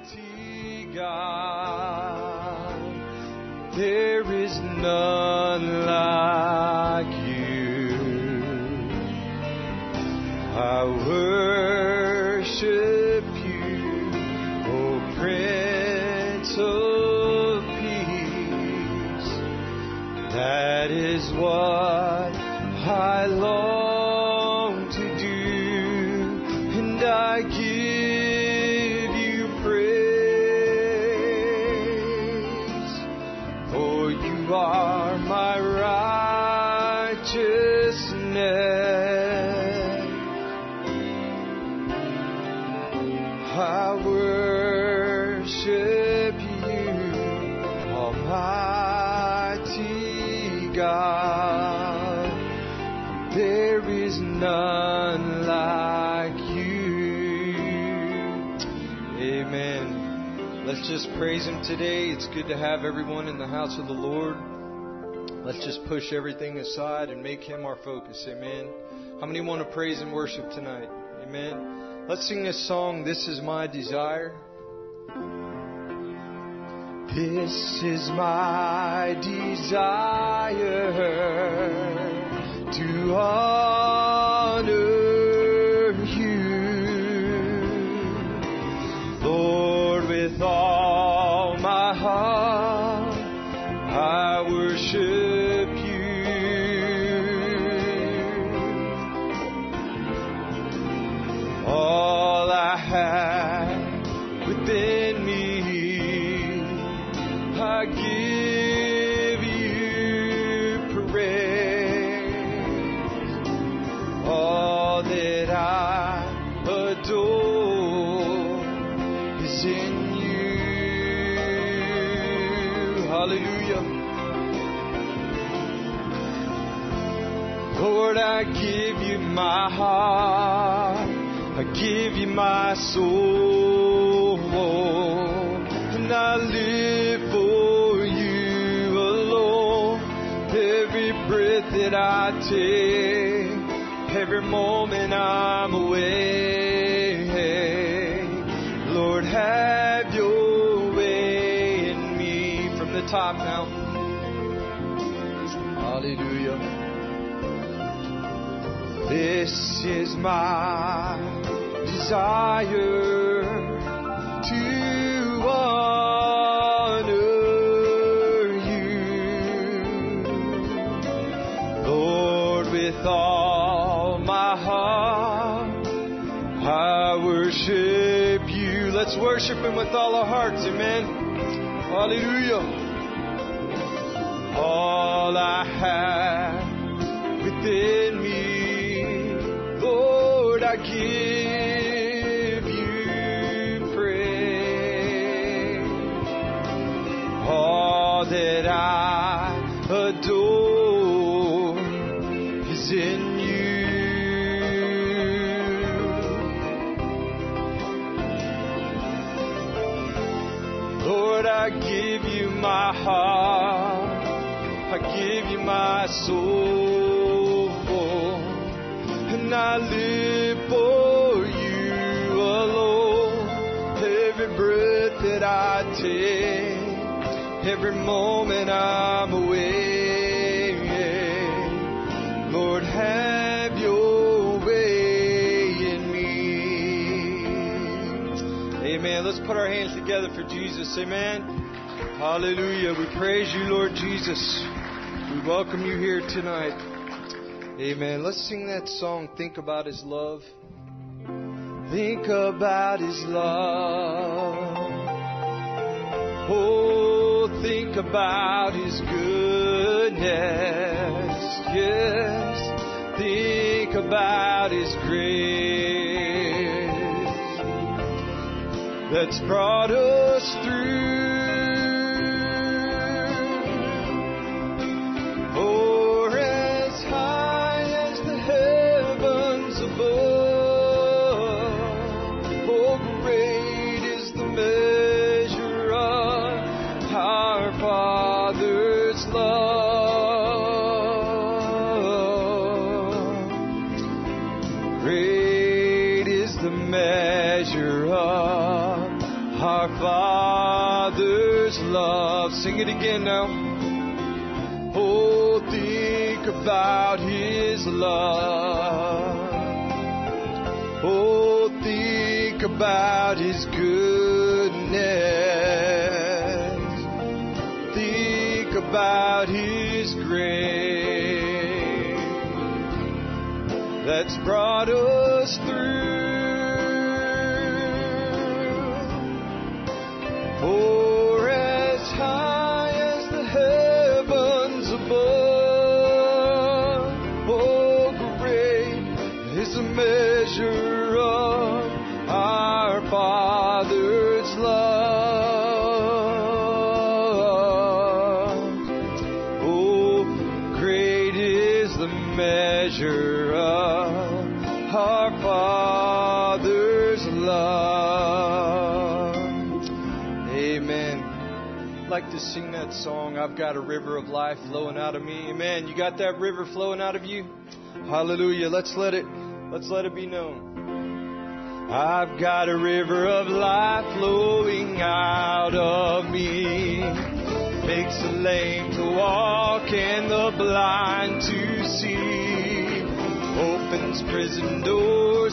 God, there is none like you. I worship you, O Prince of Peace. That is what I long to do, and I give you praise, for you are my righteousness. I worship you, Almighty God. There is none like you. Amen. Let's just praise Him today. It's good to have everyone in the house of the Lord. Let's just push everything aside and make Him our focus. Amen. How many want to praise and worship tonight? Amen. Let's sing this song, This Is My Desire. This is my desire, to honor you, Lord, with all my heart. I worship you. All I have within me, I give you praise. All that I adore is in you. Hallelujah. Lord, I give you my heart. I give you my soul. And I live for you alone. Every breath that I take, every moment I'm away. Lord, have your way in me. From the top now. Hallelujah. This is my desire, to honor you, Lord, with all my heart. I worship you. Let's worship Him with all our hearts. Amen. Hallelujah. All I have within me, Lord, I give you praise. All that I adore is in you. Lord, I give you my heart. I give you my soul. And I live for you alone. Every breath that I take, every moment I'm away. Lord, have your way in me. Amen. Let's put our hands together for Jesus. Amen. Hallelujah. We praise you, Lord Jesus. We welcome you here tonight. Amen. Let's sing that song, Think About His Love. Think about His love. Oh, think about His goodness. Yes. Think about His grace that's brought us through. our Father's love. Sing it again now. Oh, think about His love. Oh, think about His goodness. Think about His grace that's brought us through. For as high as the heavens above, oh, great is the measure of our Father's love. Oh, great is the measure of our Father's love. Amen. I'd like to sing that song, I've got a river of life flowing out of me. Amen. You got that river flowing out of you? Hallelujah. Let's let it be known. I've got a river of life flowing out of me. Makes the lame to walk and the blind to see. Opens prison doors.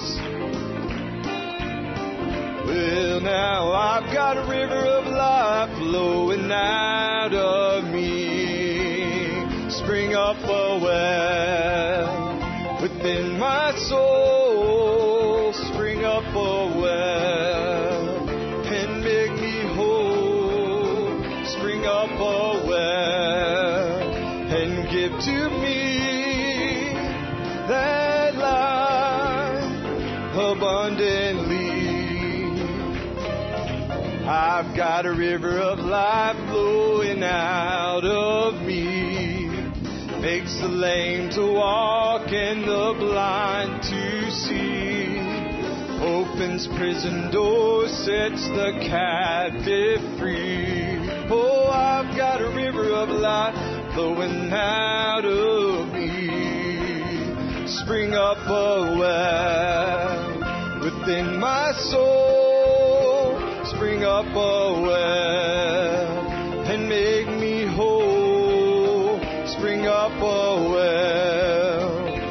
Well, now I've got a river of life flowing out of me. Spring up a well within my soul. Spring up a well and make me whole. Spring up a well and give to me that life abundantly. I've got a river of life flowing out of me. Makes the lame to walk and the blind to see. Opens prison doors, sets the captive free. Oh, I've got a river of life flowing out of me. Spring up a well within my soul. Spring up a well and make me whole. Spring up a well.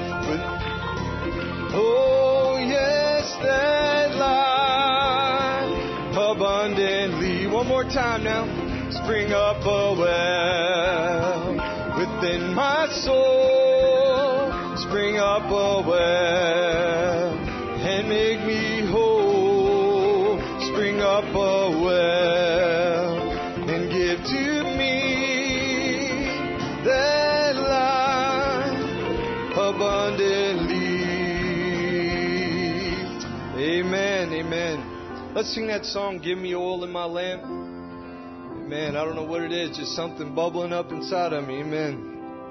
Oh, yes, that life abundantly. One more time now. Spring up a well within my soul. Spring up a well and make me whole. Spring up a well and give to me that life abundantly. Amen, amen. Let's sing that song, Give Me Oil in My Lamp. Amen. I don't know what it is, just something bubbling up inside of me. Amen.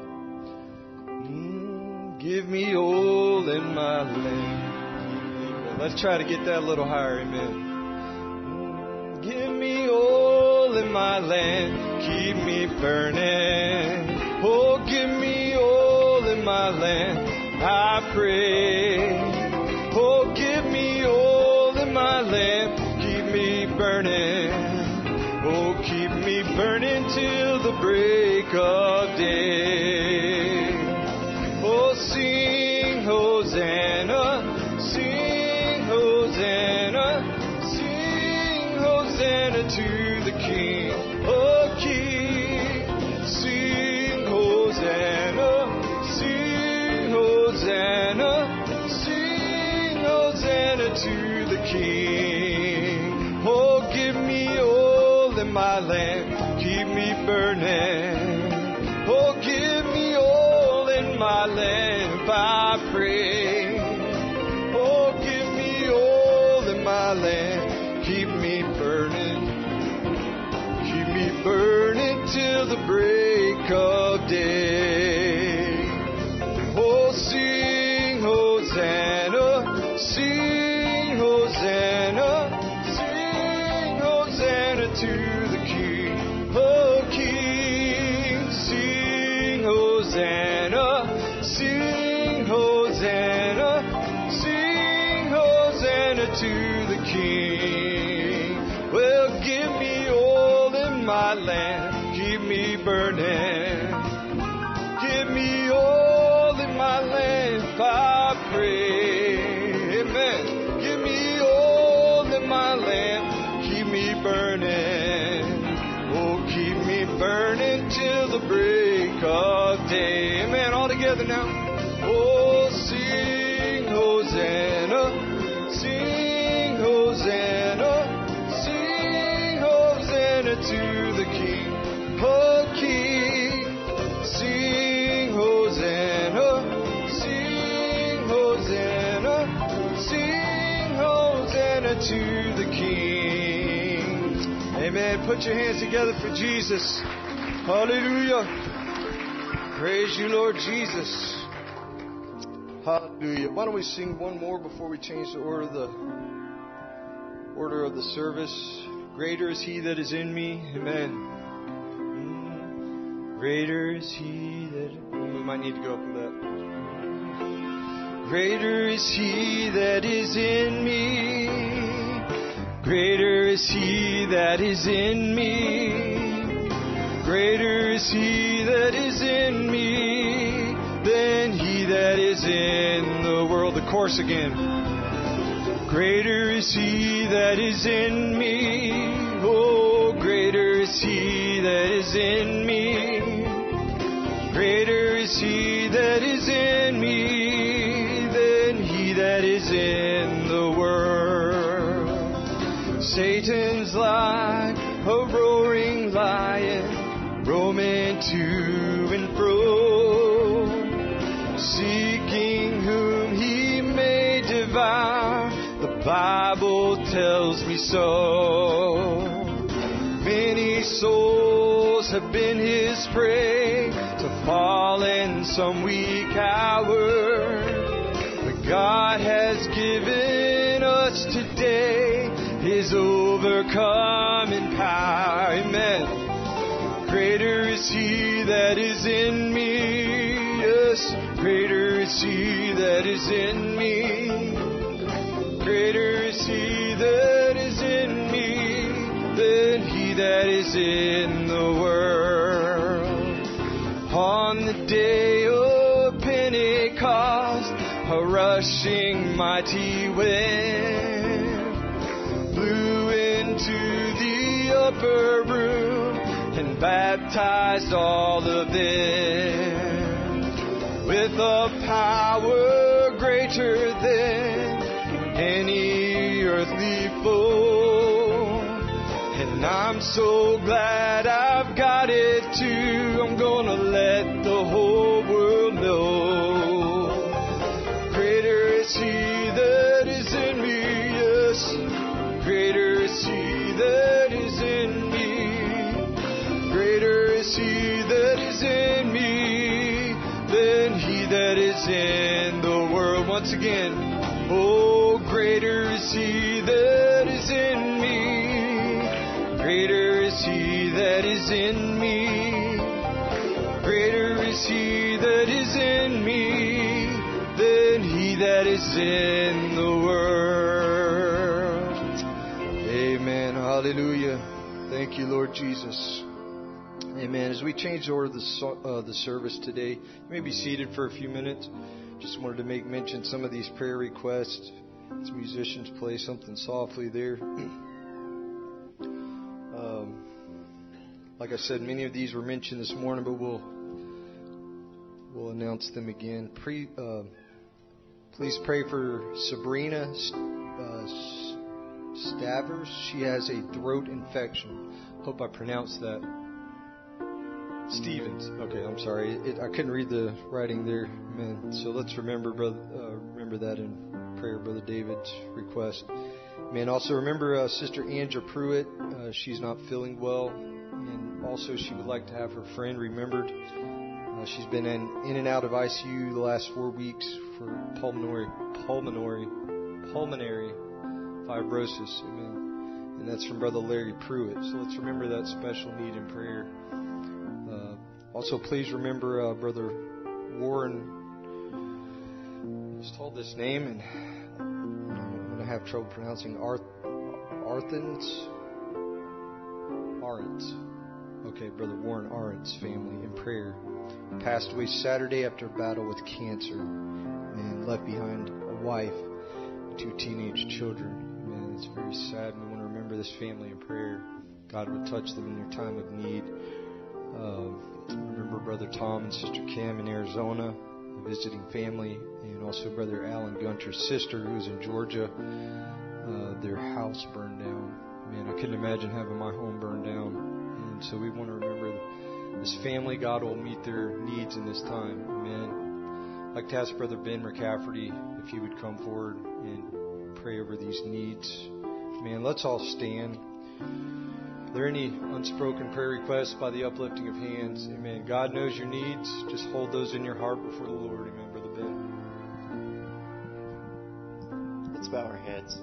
Give me oil in my lamp. Amen. Let's try to get that a little higher. Amen. Give me oil in my lamp, keep me burning. Oh, give me oil in my lamp, I pray. Oh, give me oil in my lamp, keep me burning. Oh, keep me burning till the break of day. Oh, sing Hosanna, sing Hosanna, sing Hosanna to the King. Oh, King, sing Hosanna, sing Hosanna, sing Hosanna to the King. Oh, give me oil in my lamp, keep me burning. Oh, give me oil in my lamp, I pray. Oh, give me oil in my lamp, keep me burning. Keep me burning till the break of day. Oh, sing Hosanna, sing Hosanna, sing Hosanna to the King. Oh, King, sing Hosanna, sing Hosanna, sing Hosanna to the King. Well, my lamp, keep me burning. Give me oil in my lamp, I pray. Amen. Give me oil in my lamp, keep me burning. Oh, keep me burning till the break of day. Amen. All together now. Oh, sing Hosanna, sing Hosanna, sing Hosanna to the King. Oh, King, sing Hosanna, sing Hosanna, sing Hosanna to the King. Amen. Put your hands together for Jesus. Hallelujah. Praise you, Lord Jesus. Hallelujah. Why don't we sing one more before we change the order of the service? Greater is He that is in me. Amen. Greater is He that... We might need to go up with that. Greater is He that is in me. Greater is He that is in me. Greater is He that is in me than he that is in the world. The chorus again. Greater is He that is in me. Oh, greater is He that is in me. Greater is He that is in me than he that is in the world. Satan's like a roaring lion, roaming to and fro, seeking whom he may devour. The Bible tells me so. Many souls have been his prey, to fall in some weak hour. But God has given us today His overcoming power. Amen. Greater is He that is in me. Yes, greater is He that is in me. Greater is He that is in me than he that is in the world. On the day of Pentecost, a rushing mighty wind blew into the upper room and baptized all of them with a power greater than any earthly foe. And I'm so glad I've got it too. I'm gonna let the whole world know. Greater is He that is in me. Yes, greater is He that is in me. Greater is He that is in me than he that is in the world. Once again. Oh, greater is He that is in me. Greater is He that is in me. Greater is He that is in me than he that is in the world. Amen. Hallelujah. Thank you, Lord Jesus. Amen. As we change the order of the service today, you may be seated for a few minutes. Just wanted to make mention some of these prayer requests. As musicians play something softly there. Like I said, many of these were mentioned this morning, but we'll announce them again. Please pray for Sabrina Stavers. She has a throat infection. Hope I pronounced that. Stevens. Okay, I'm sorry. I couldn't read the writing there. Amen. So let's remember that in prayer, Brother David's request. Man, also remember Sister Andrea Pruitt. She's not feeling well, and also she would like to have her friend remembered. She's been in and out of ICU the last 4 weeks for pulmonary fibrosis. Amen. And that's from Brother Larry Pruitt. So let's remember that special need in prayer. Also, please remember Brother Warren. I was told this name, and I'm going to have trouble pronouncing Arntz. Okay, Brother Warren Arendt's family in prayer. Passed away Saturday after a battle with cancer and left behind a wife, 2 teenage children. Man, it's very sad. We want to remember this family in prayer. God would touch them in their time of need. Remember Brother Tom and Sister Kim in Arizona, a visiting family, and also Brother Alan Gunter's sister who's in Georgia. Their house burned down. Man, I couldn't imagine having my home burned down. And so we want to remember this family. God will meet their needs in this time. Amen. I'd like to ask Brother Ben McCafferty if he would come forward and pray over these needs. Man, let's all stand. Are there any unspoken prayer requests by the uplifting of hands? Amen. God knows your needs. Just hold those in your heart before the Lord. Amen, Brother Ben. Let's bow our heads.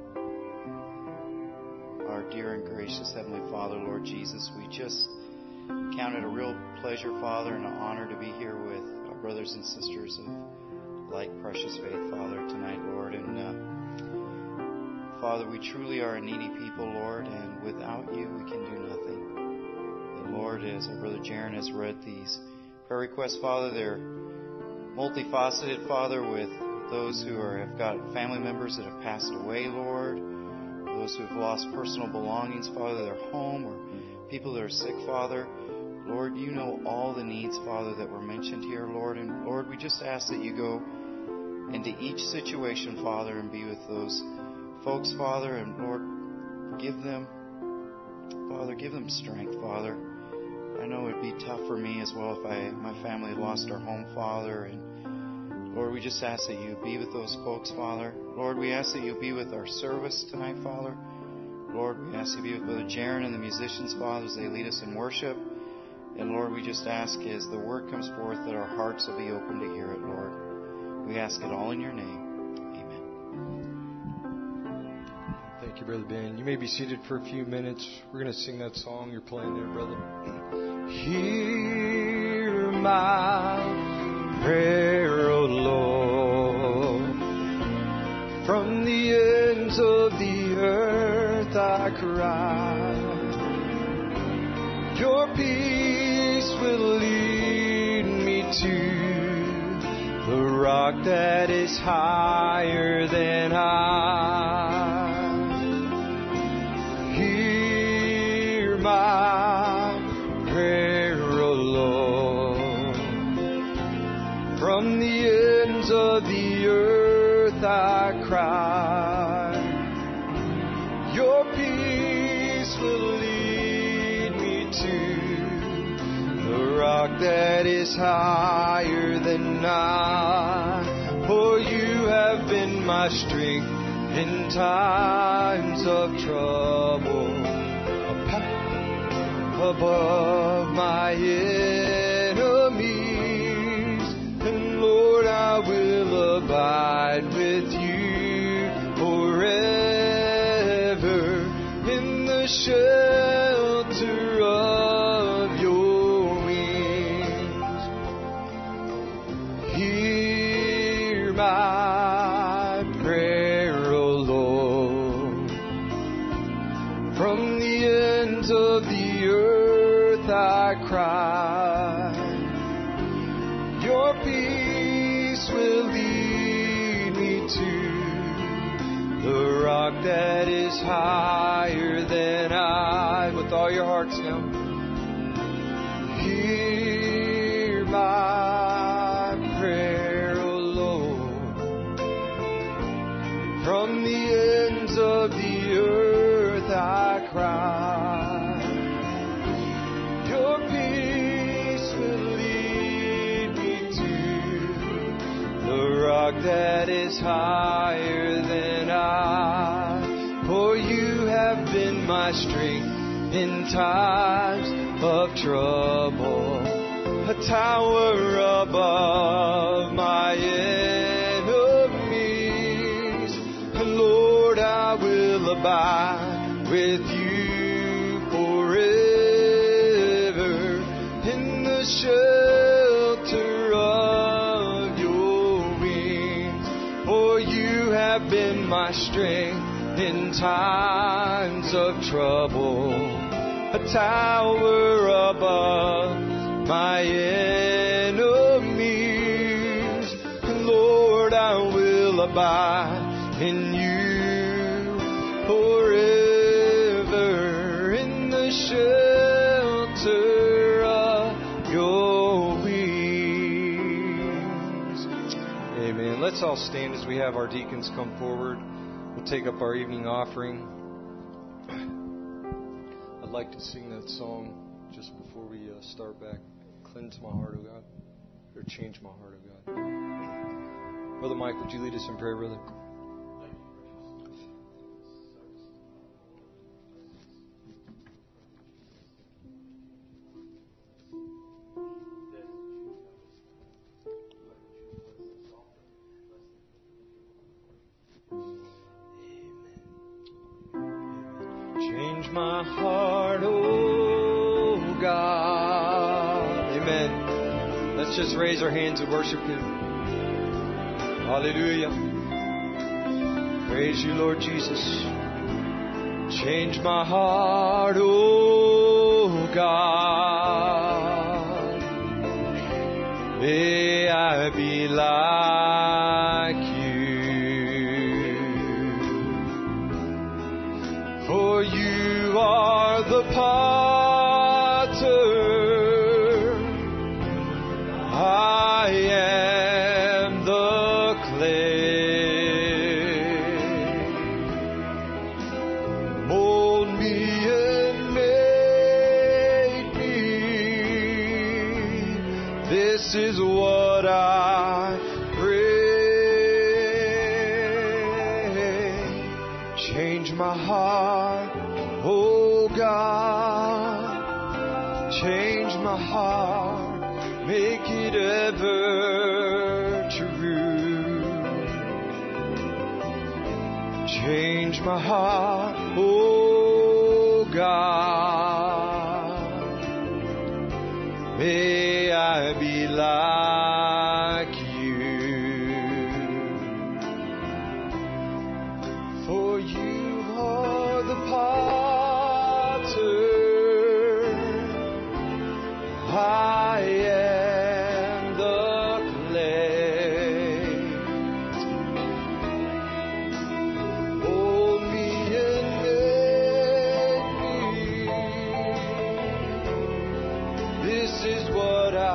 Our dear and gracious Heavenly Father, Lord Jesus, we just count it a real pleasure, Father, and an honor to be here with our brothers and sisters of like precious faith, Father, tonight, Lord. And Father, we truly are a needy people, Lord, and without you we can do nothing. And Lord, as our brother Jaron has read these prayer requests, Father, they're multifaceted, Father, with those who have got family members that have passed away, Lord, those who have lost personal belongings, Father, their home, or people that are sick, Father. Lord, you know all the needs, Father, that were mentioned here, Lord. And Lord, we just ask that you go into each situation, Father, and be with those folks, Father. And Lord, give them strength, Father. I know it would be tough for me as well if my family lost our home, Father. And Lord, we just ask that you be with those folks, Father. Lord, we ask that you be with our service tonight, Father. Lord, we ask that you be with Brother Jaron and the musicians, Father, as they lead us in worship. And Lord, we just ask as the word comes forth that our hearts will be open to hear it, Lord. We ask it all in your name. Amen. Thank you, Brother Ben. You may be seated for a few minutes. We're going to sing that song you're playing there, brother. Hear my prayer, O Lord. From the ends of the earth I cry. Your peace will lead me to the rock that is higher than I. Hear my prayer, O Lord. From the ends of the earth I cry. Your peace will lead me to the rock that is higher than I. For you have been my strength in times of trouble, above my enemies. And Lord, I will abide with you forever in the shelter of your wings. Hear my prayer, O Lord. From the ends of the earth I cry. Your peace will lead me to the rock that is higher than I. With all your hearts now. Hear my prayer, O Lord. From the ends of the earth I cry. Your peace will lead me to the rock that is higher than I. For you have been my strength in times of trouble, a tower above my enemies. And Lord, I will abide with you forever in the shelter of your wings. For you have been my strength in times of trouble, a tower above my enemies. Lord, I will abide in you forever in the shelter of your wings. Amen. Let's all stand as we have our deacons come forward. We'll take up our evening offering. I'd like to sing that song just before we start back. Cleanse my heart, O God. Or change my heart, O God. Brother Mike, would you lead us in prayer, brother? Change my heart, oh God. Amen. Let's just raise our hands and worship Him. Hallelujah. Praise you, Lord Jesus. Change my heart, oh God. May I be like you. For you are the potter. I am the clay. Mold me and make me. This is what I pray. Change my heart, oh God. Change my heart, make it ever true. Change my heart, oh God. May I be like you. For you are the potter. I am the clay. Mold me and make me. This is what I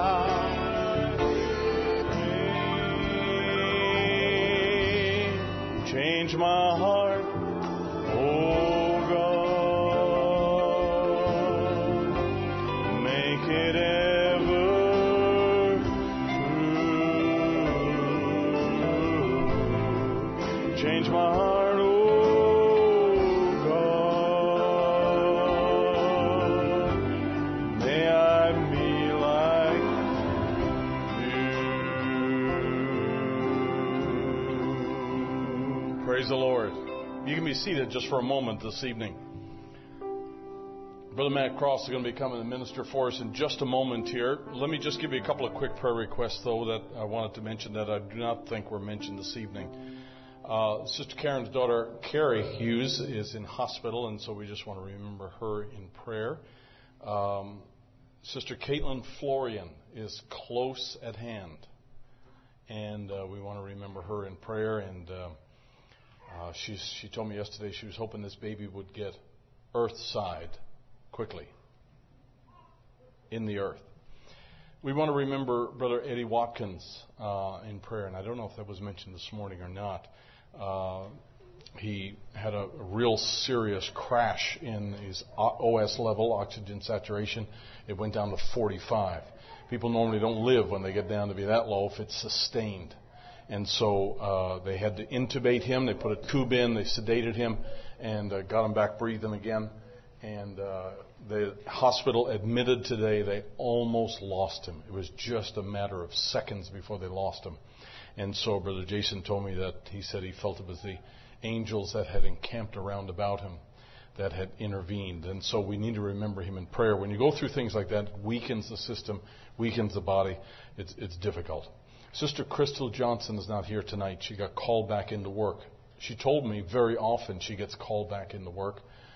pray. Change my heart, oh God. Make it ever true. Change my heart, oh God. May I be like you. Praise the Lord. You can be seated just for a moment this evening. Brother Matt Cross is going to be coming to minister for us in just a moment here. Let me just give you a couple of quick prayer requests, though, that I wanted to mention that I do not think were mentioned this evening. Sister Karen's daughter, Carrie Hughes, is in hospital, and so we just want to remember her in prayer. Sister Caitlin Florian is close at hand, and we want to remember her in prayer. And she told me yesterday she was hoping this baby would get earth-side quickly in the earth. We want to remember Brother Eddie Watkins in prayer, and I don't know if that was mentioned this morning or not. He had a real serious crash in his OS level, oxygen saturation. It went down to 45. People normally don't live when they get down to be that low if it's sustained. And so they had to intubate him. They put a tube in, they sedated him, and got him back breathing again. And the hospital admitted today they almost lost him. It was just a matter of seconds before they lost him. And so Brother Jason told me that he said he felt it was the angels that had encamped around about him that had intervened. And so we need to remember him in prayer. When you go through things like that, it weakens the system, weakens the body. It's difficult. Sister Crystal Johnson is not here tonight. She got called back into work. She told me very often she gets called back into work.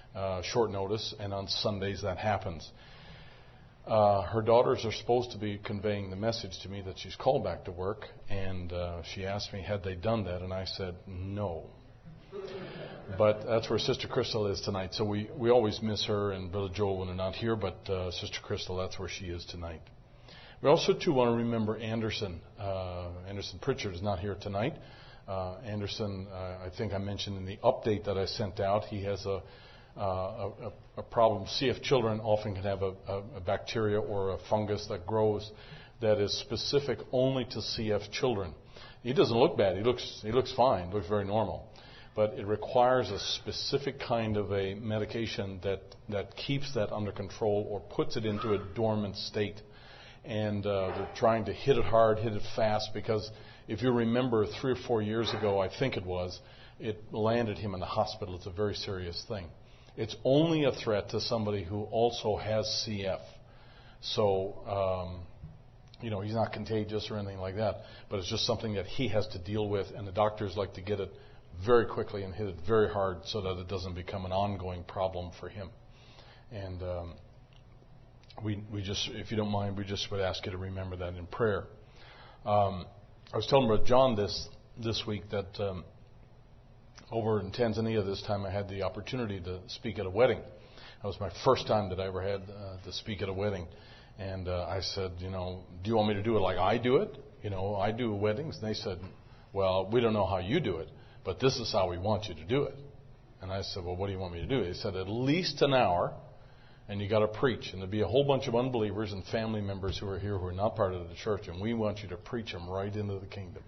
short notice, and on Sundays that happens. Her daughters are supposed to be conveying the message to me that she's called back to work, and she asked me, had they done that? And I said, no. But that's where Sister Crystal is tonight. So we always miss her and Brother Joel when they're not here, but Sister Crystal, that's where she is tonight. We also, too, want to remember Anderson. Anderson Pritchard is not here tonight. Anderson, I think I mentioned in the update that I sent out, he has a problem. CF children often can have a bacteria or a fungus that grows that is specific only to CF children. He doesn't look bad. He looks fine. He looks very normal. But it requires a specific kind of a medication that keeps that under control or puts it into a dormant state. And they're trying to hit it hard, hit it fast, because if you remember 3 or 4 years ago, I think it landed him in the hospital. It's a very serious thing. It's only a threat to somebody who also has CF. So, he's not contagious or anything like that, but it's just something that he has to deal with, and the doctors like to get it very quickly and hit it very hard so that it doesn't become an ongoing problem for him. And we just, if you don't mind, we just would ask you to remember that in prayer. I was telling Brother John this week that over in Tanzania this time I had the opportunity to speak at a wedding. That was my first time that I ever had to speak at a wedding. And I said, do you want me to do it like I do it? I do weddings. And they said, well, we don't know how you do it, but this is how we want you to do it. And I said, well, what do you want me to do? They said, at least an hour, and you got to preach. And there'll be a whole bunch of unbelievers and family members who are here who are not part of the church, and we want you to preach them right into the kingdom.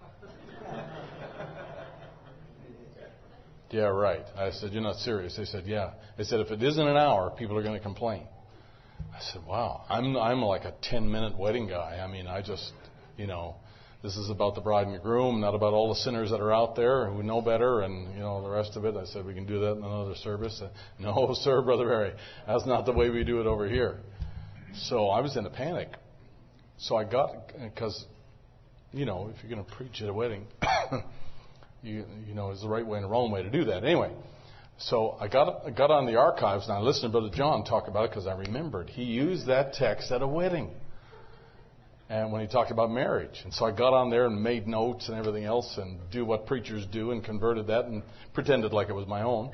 Yeah, right. I said, you're not serious. They said, yeah. They said, if it isn't an hour, people are going to complain. I said, wow, I'm like a 10-minute wedding guy. I mean, I just, this is about the bride and the groom, not about all the sinners that are out there who know better and, the rest of it. I said, we can do that in another service. No, sir, Brother Barry, that's not the way we do it over here. So I was in a panic. So I got, because, if you're going to preach at a wedding, there's the right way and the wrong way to do that. Anyway, so I got on the archives and I listened to Brother John talk about it because I remembered he used that text at a wedding. And when he talked about marriage. And so I got on there and made notes and everything else and do what preachers do and converted that and pretended like it was my own.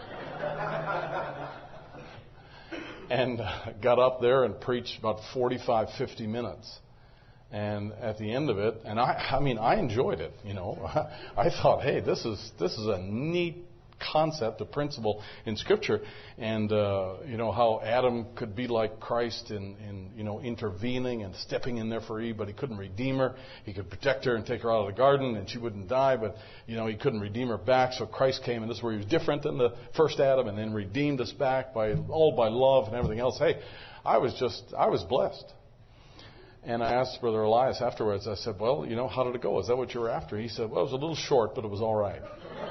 And got up there and preached about 45, 50 minutes. And at the end of it, and I enjoyed it, I thought, hey, this is a neat concept, a principle in Scripture, and how Adam could be like Christ in intervening and stepping in there for Eve, but he couldn't redeem her. He could protect her and take her out of the garden, and she wouldn't die, but he couldn't redeem her back. So Christ came, and this is where he was different than the first Adam, and then redeemed us back by love and everything else. Hey, I was blessed. And I asked Brother Elias afterwards, I said, well, how did it go? Is that what you were after? He said, well, it was a little short, but it was all right.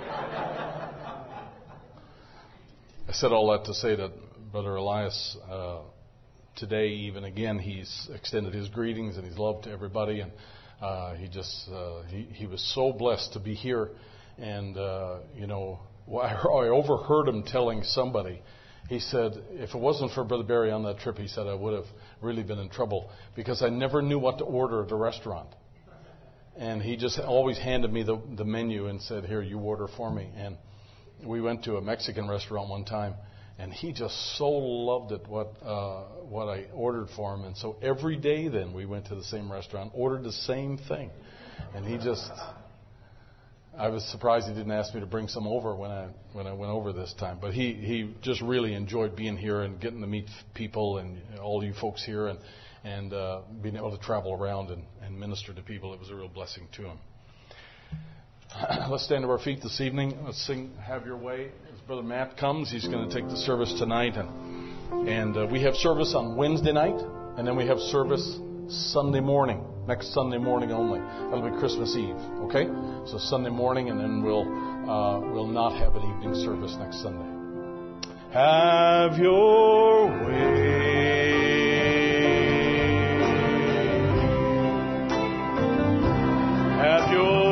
I said all that to say that Brother Elias, today, even again, he's extended his greetings and his love to everybody. And he was so blessed to be here. And, I overheard him telling somebody, he said, if it wasn't for Brother Barry on that trip, he said, I would have really been in trouble because I never knew what to order at the restaurant. And he just always handed me the menu and said, here, you order for me. And we went to a Mexican restaurant one time, and he just so loved it, what I ordered for him. And so every day then we went to the same restaurant, ordered the same thing. And I was surprised he didn't ask me to bring some over when I went over this time. But he just really enjoyed being here and getting to meet people and all you folks here and being able to travel around and minister to people. It was a real blessing to him. Let's stand to our feet this evening. Let's sing Have Your Way. As Brother Matt comes, he's going to take the service tonight. And we have service on Wednesday night, and then we have service Sunday morning, next Sunday morning only. That'll be Christmas Eve, okay? So Sunday morning, and then we'll not have an evening service next Sunday. Have your way. Have your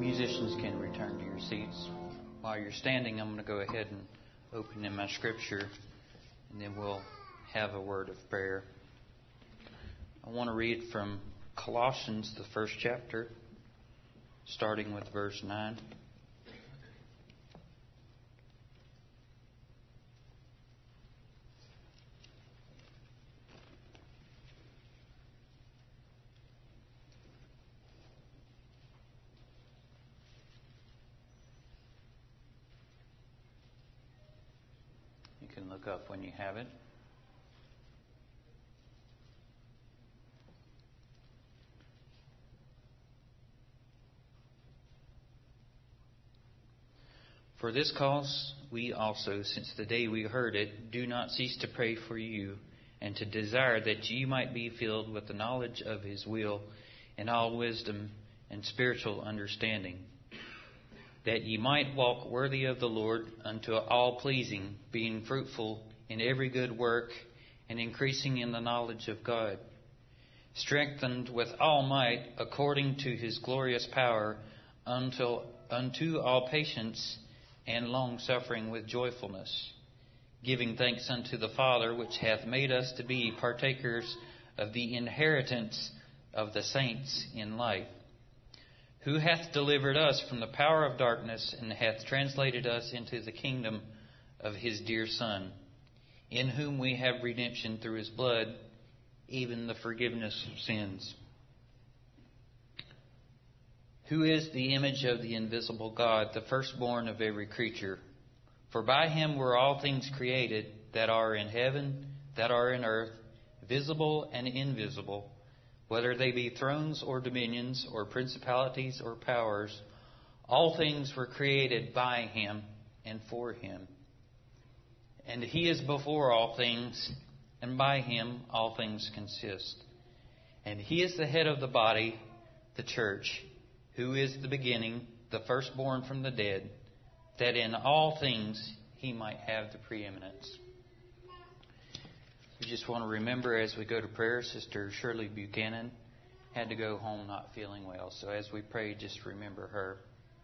Musicians can return to your seats. While you're standing, I'm going to go ahead and open in my scripture, and then we'll have a word of prayer. I want to read from Colossians, the first chapter, starting with verse 9. You can look up when you have it. For this cause we also, since the day we heard it, do not cease to pray for you, and to desire that ye might be filled with the knowledge of His will, in all wisdom and spiritual understanding, that ye might walk worthy of the Lord unto all pleasing, being fruitful in every good work, and increasing in the knowledge of God, strengthened with all might according to His glorious power, unto all patience and long-suffering with joyfulness, giving thanks unto the Father, which hath made us to be partakers of the inheritance of the saints in light, who hath delivered us from the power of darkness, and hath translated us into the kingdom of His dear Son, in whom we have redemption through His blood, even the forgiveness of sins, who is the image of the invisible God, the firstborn of every creature. For by Him were all things created, that are in heaven, that are in earth, visible and invisible, whether they be thrones or dominions, or principalities or powers. All things were created by Him and for Him. And He is before all things, and by Him all things consist. And He is the head of the body, the church, who is the beginning, the firstborn from the dead, that in all things He might have the preeminence. We just want to remember as we go to prayer, Sister Shirley Buchanan had to go home not feeling well. So as we pray, just remember her.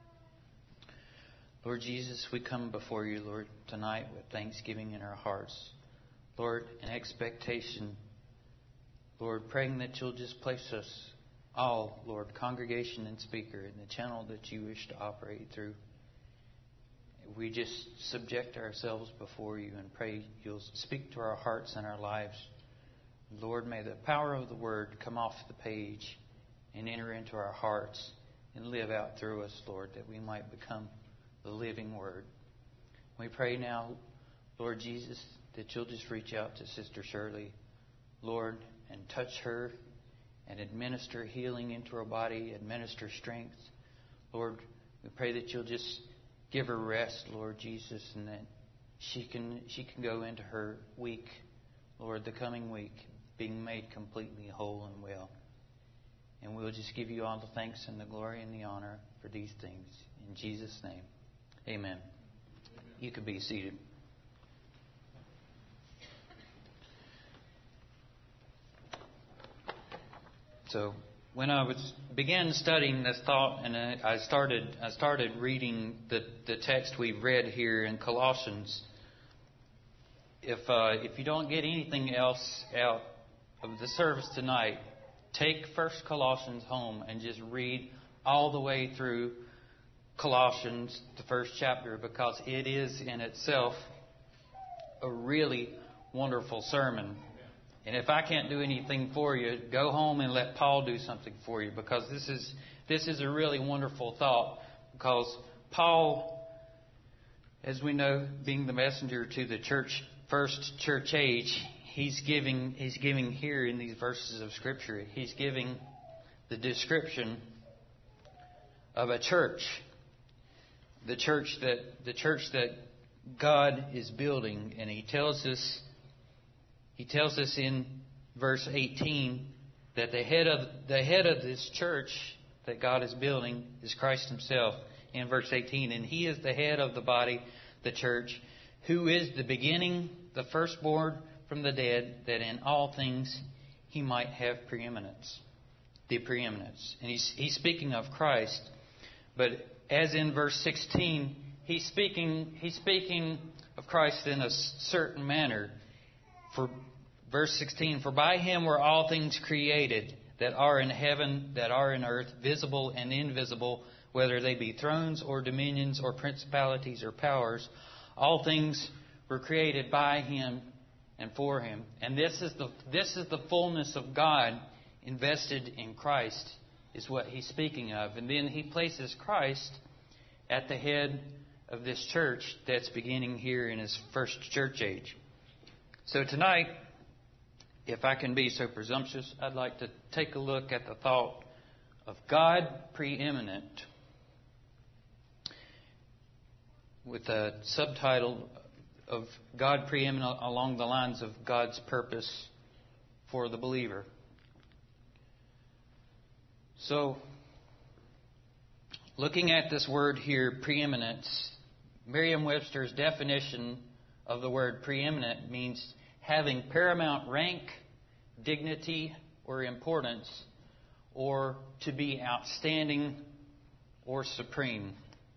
Lord Jesus, we come before you, Lord, tonight with thanksgiving in our hearts. Lord, in expectation, Lord, praying that you'll just place us all, Lord, congregation and speaker, in the channel that you wish to operate through. We just subject ourselves before you and pray you'll speak to our hearts and our lives. Lord, may the power of the Word come off the page and enter into our hearts and live out through us, Lord, that we might become the living Word. We pray now, Lord Jesus, that you'll just reach out to Sister Shirley, Lord, and touch her and administer healing into her body, administer strength. Lord, we pray that you'll just give her rest, Lord Jesus, and that she can go into her week, Lord, the coming week, being made completely whole and well. And we'll just give you all the thanks and the glory and the honor for these things. In Jesus' name, amen. You can be seated. So when I began studying this thought, and I started reading the text we've read here in Colossians. If you don't get anything else out of the service tonight, take First Colossians home and just read all the way through Colossians, the first chapter, because it is in itself a really wonderful sermon. And if I can't do anything for you, go home and let Paul do something for you, because this is a really wonderful thought. Because Paul, as we know, being the messenger to the first church age, he's giving here in these verses of Scripture, he's giving the description of a church, the church that God is building, and He tells us in verse 18 that the head of this church that God is building is Christ Himself. In verse 18, and He is the head of the body, the church, who is the beginning, the firstborn from the dead, that in all things He might have preeminence. The preeminence. And he's speaking of Christ. But as in verse 16, he's speaking of Christ in a certain manner. For verse 16, for by him were all things created, that are in heaven, that are in earth, visible and invisible, whether they be thrones or dominions or principalities or powers. All things were created by him and for him. And this is the fullness of God invested in Christ, is what he's speaking of. And then he places Christ at the head of this church that's beginning here in his first church age. So tonight, if I can be so presumptuous, I'd like to take a look at the thought of God preeminent, with a subtitle of God preeminent along the lines of God's purpose for the believer. So, looking at this word here, preeminence, Merriam-Webster's definition of the word preeminent means having paramount rank, dignity, or importance, or to be outstanding or supreme.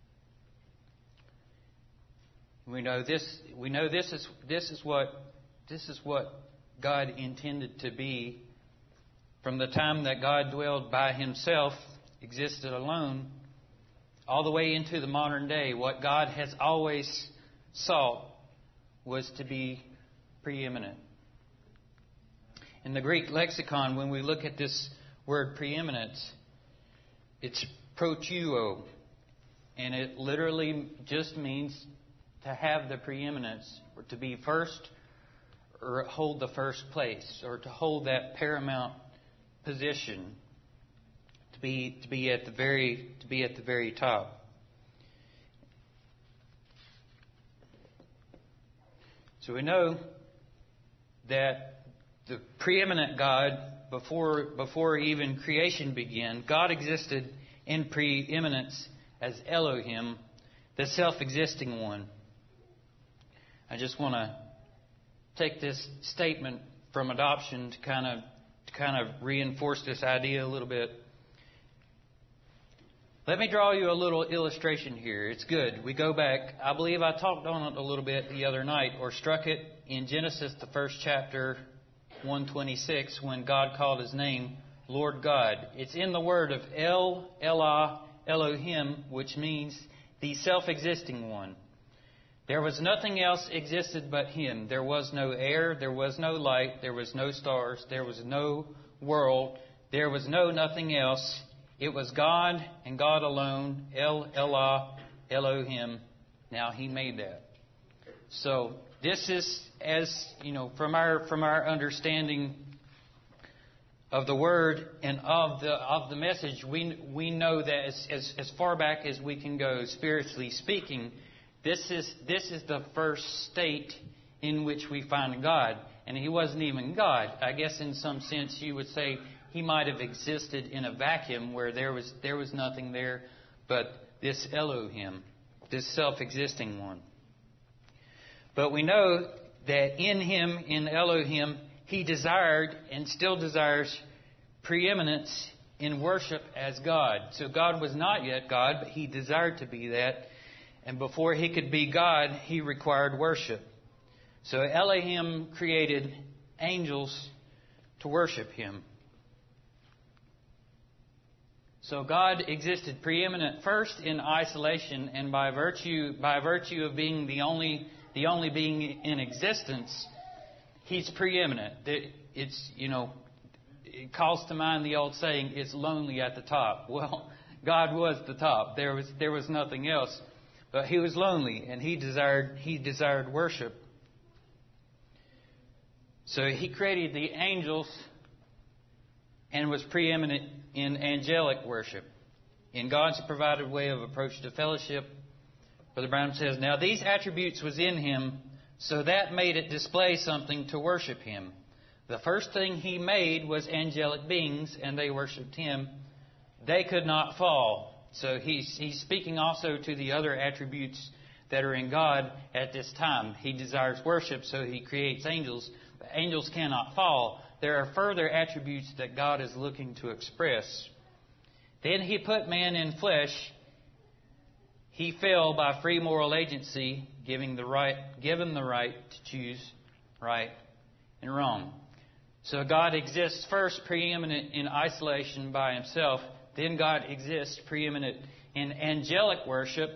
We know this is what God intended to be from the time that God dwelled by himself, existed alone, all the way into the modern day. What God has always sought was to be preeminent. In the Greek lexicon, when we look at this word preeminence, it's proteuo, and it literally just means to have the preeminence, or to be first, or hold the first place, or to hold that paramount position, to be at the very top. So we know that the preeminent God, before even creation began, God existed in preeminence as Elohim, the self-existing one. I just want to take this statement from adoption to kind of reinforce this idea a little bit. Let me draw you a little illustration here. It's good. We go back. I believe I talked on it a little bit the other night, or struck it in Genesis, the first chapter, 126, when God called his name Lord God. It's in the word of El, Elah, Elohim, which means the self-existing one. There was nothing else existed but him. There was no air, there was no light, there was no stars, there was no world, there was no nothing else. It was God and God alone, El, Elah, Elohim. Now he made that. So this is, as you know, from our understanding of the word and of the message, we know that as far back as we can go, spiritually speaking, this is the first state in which we find God. And he wasn't even God. I guess in some sense you would say he might have existed in a vacuum where there was nothing there but this Elohim, this self-existing one. But we know that in him, in Elohim, he desired and still desires preeminence in worship as God. So God was not yet God, but he desired to be that. And before he could be God, he required worship. So Elohim created angels to worship him. So God existed preeminent first in isolation, and by virtue of being the only being in existence, he's preeminent. It's, it calls to mind the old saying, "It's lonely at the top." Well, God was the top. There was nothing else. But he was lonely, and he desired worship. So he created the angels and was preeminent in angelic worship. In God's provided way of approach to fellowship, Brother Brown says, now these attributes was in him, so that made it display something to worship him. The first thing he made was angelic beings, and they worshipped him. They could not fall. So he's speaking also to the other attributes that are in God at this time. He desires worship, so he creates angels. But angels cannot fall. There are further attributes that God is looking to express. Then he put man in flesh, he fell by free moral agency, given the right to choose right and wrong. So God exists first preeminent in isolation by himself. Then God exists preeminent in angelic worship.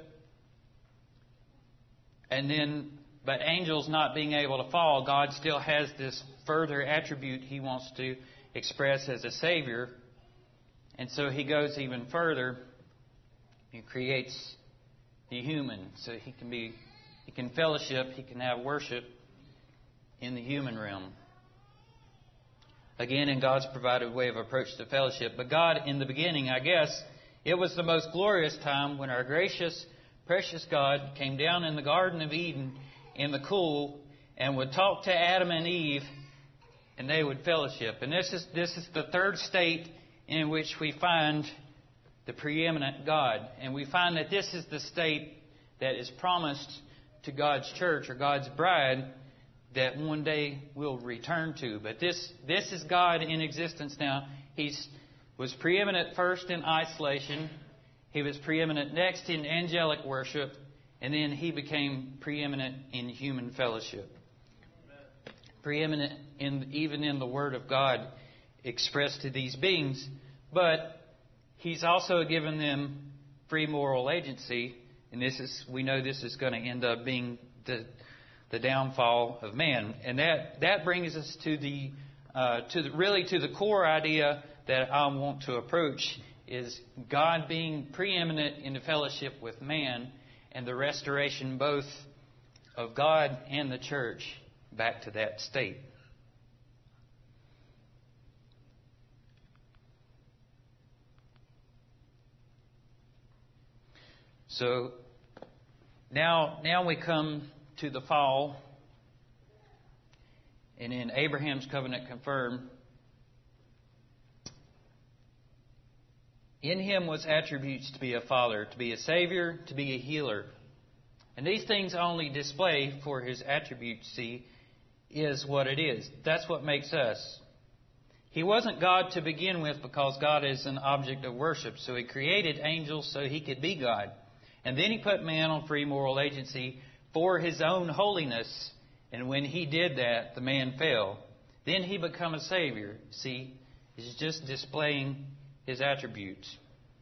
But angels not being able to fall, God still has this further attribute he wants to express as a Savior. And so he goes even further. He creates the human. So he can fellowship, he can have worship in the human realm. Again, in God's provided way of approach to fellowship. But God, in the beginning, I guess, it was the most glorious time when our gracious, precious God came down in the Garden of Eden in the cool and would talk to Adam and Eve, and they would fellowship. And this is the third state in which we find the preeminent God. And we find that this is the state that is promised to God's church or God's bride that one day we'll return to. But this is God in existence now. He was preeminent first in isolation. He was preeminent next in angelic worship. And then he became preeminent in human fellowship. Preeminent even in the Word of God expressed to these beings. But he's also given them free moral agency. And we know this is going to end up being the downfall of man. And that brings us to the core idea that I want to approach is God being preeminent in the fellowship with man and the restoration both of God and the church back to that state. So now we come to the fall, and in Abraham's covenant confirmed, in him was attributes to be a father, to be a savior, to be a healer. And these things only display for his attributes, is what it is. That's what makes us. He wasn't God to begin with because God is an object of worship. So he created angels so he could be God. And then he put man on free moral agency for his own holiness. And when he did that, the man fell. Then he became a savior. See, he's just displaying his attributes.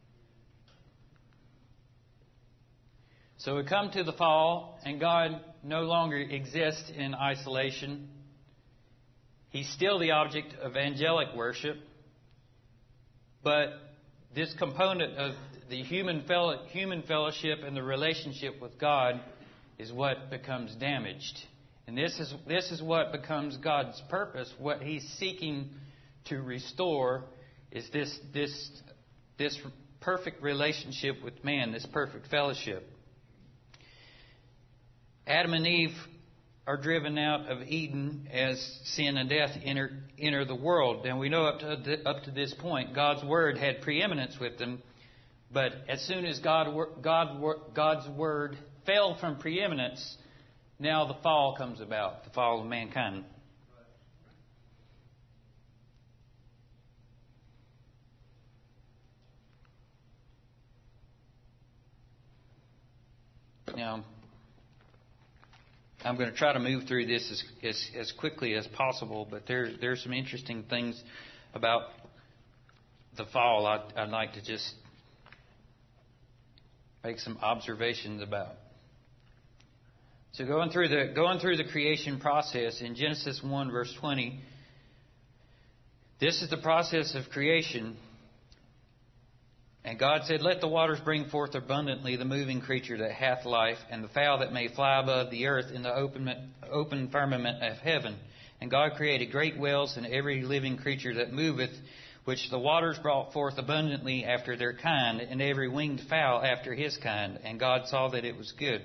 So we come to the fall, and God no longer exists in isolation. He's still the object of angelic worship. But this component of the human fellowship and the relationship with God is what becomes damaged. And this is what becomes God's purpose. What he's seeking to restore is this perfect relationship with man, this perfect fellowship. Adam and Eve are driven out of Eden as sin and death enter the world. And we know up to this point, God's word had preeminence with them. But as soon as God's word fell from preeminence, now the fall comes about, the fall of mankind. Now, I'm going to try to move through this as quickly as possible, but there's some interesting things about the fall I'd like to just make some observations about. So going through the creation process in Genesis 1 verse 20, this is the process of creation. And God said, "Let the waters bring forth abundantly the moving creature that hath life, and the fowl that may fly above the earth in the open firmament of heaven. And God created great whales and every living creature that moveth, which the waters brought forth abundantly after their kind, and every winged fowl after his kind. And God saw that it was good."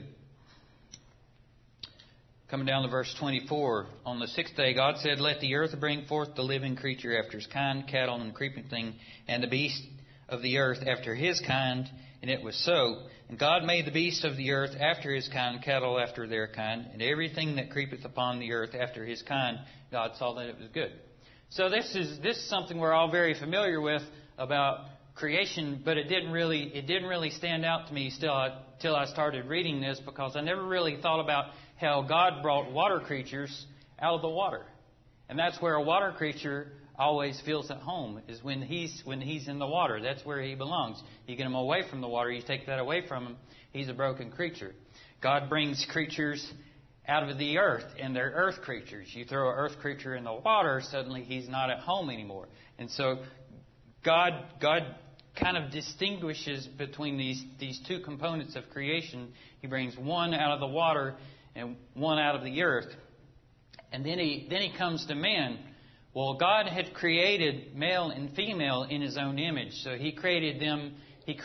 Coming down to verse 24, on the sixth day God said, "Let the earth bring forth the living creature after his kind, cattle and creeping thing, and the beast of the earth after his kind." And it was so. And God made the beasts of the earth after his kind, cattle after their kind, and everything that creepeth upon the earth after his kind. God saw that it was good. So this is something we're all very familiar with about creation, but it didn't really stand out to me till I started reading this, because I never really thought about how God brought water creatures out of the water. And that's where a water creature always feels at home, is when he's in the water. That's where he belongs. You get him away from the water, you take that away from him, he's a broken creature. God brings creatures out of the earth, and they're earth creatures. You throw an earth creature in the water, suddenly he's not at home anymore. And so God kind of distinguishes between these two components of creation. He brings one out of the water and one out of the earth. And then he comes to man. Well, God had created male and female in His own image. So He created them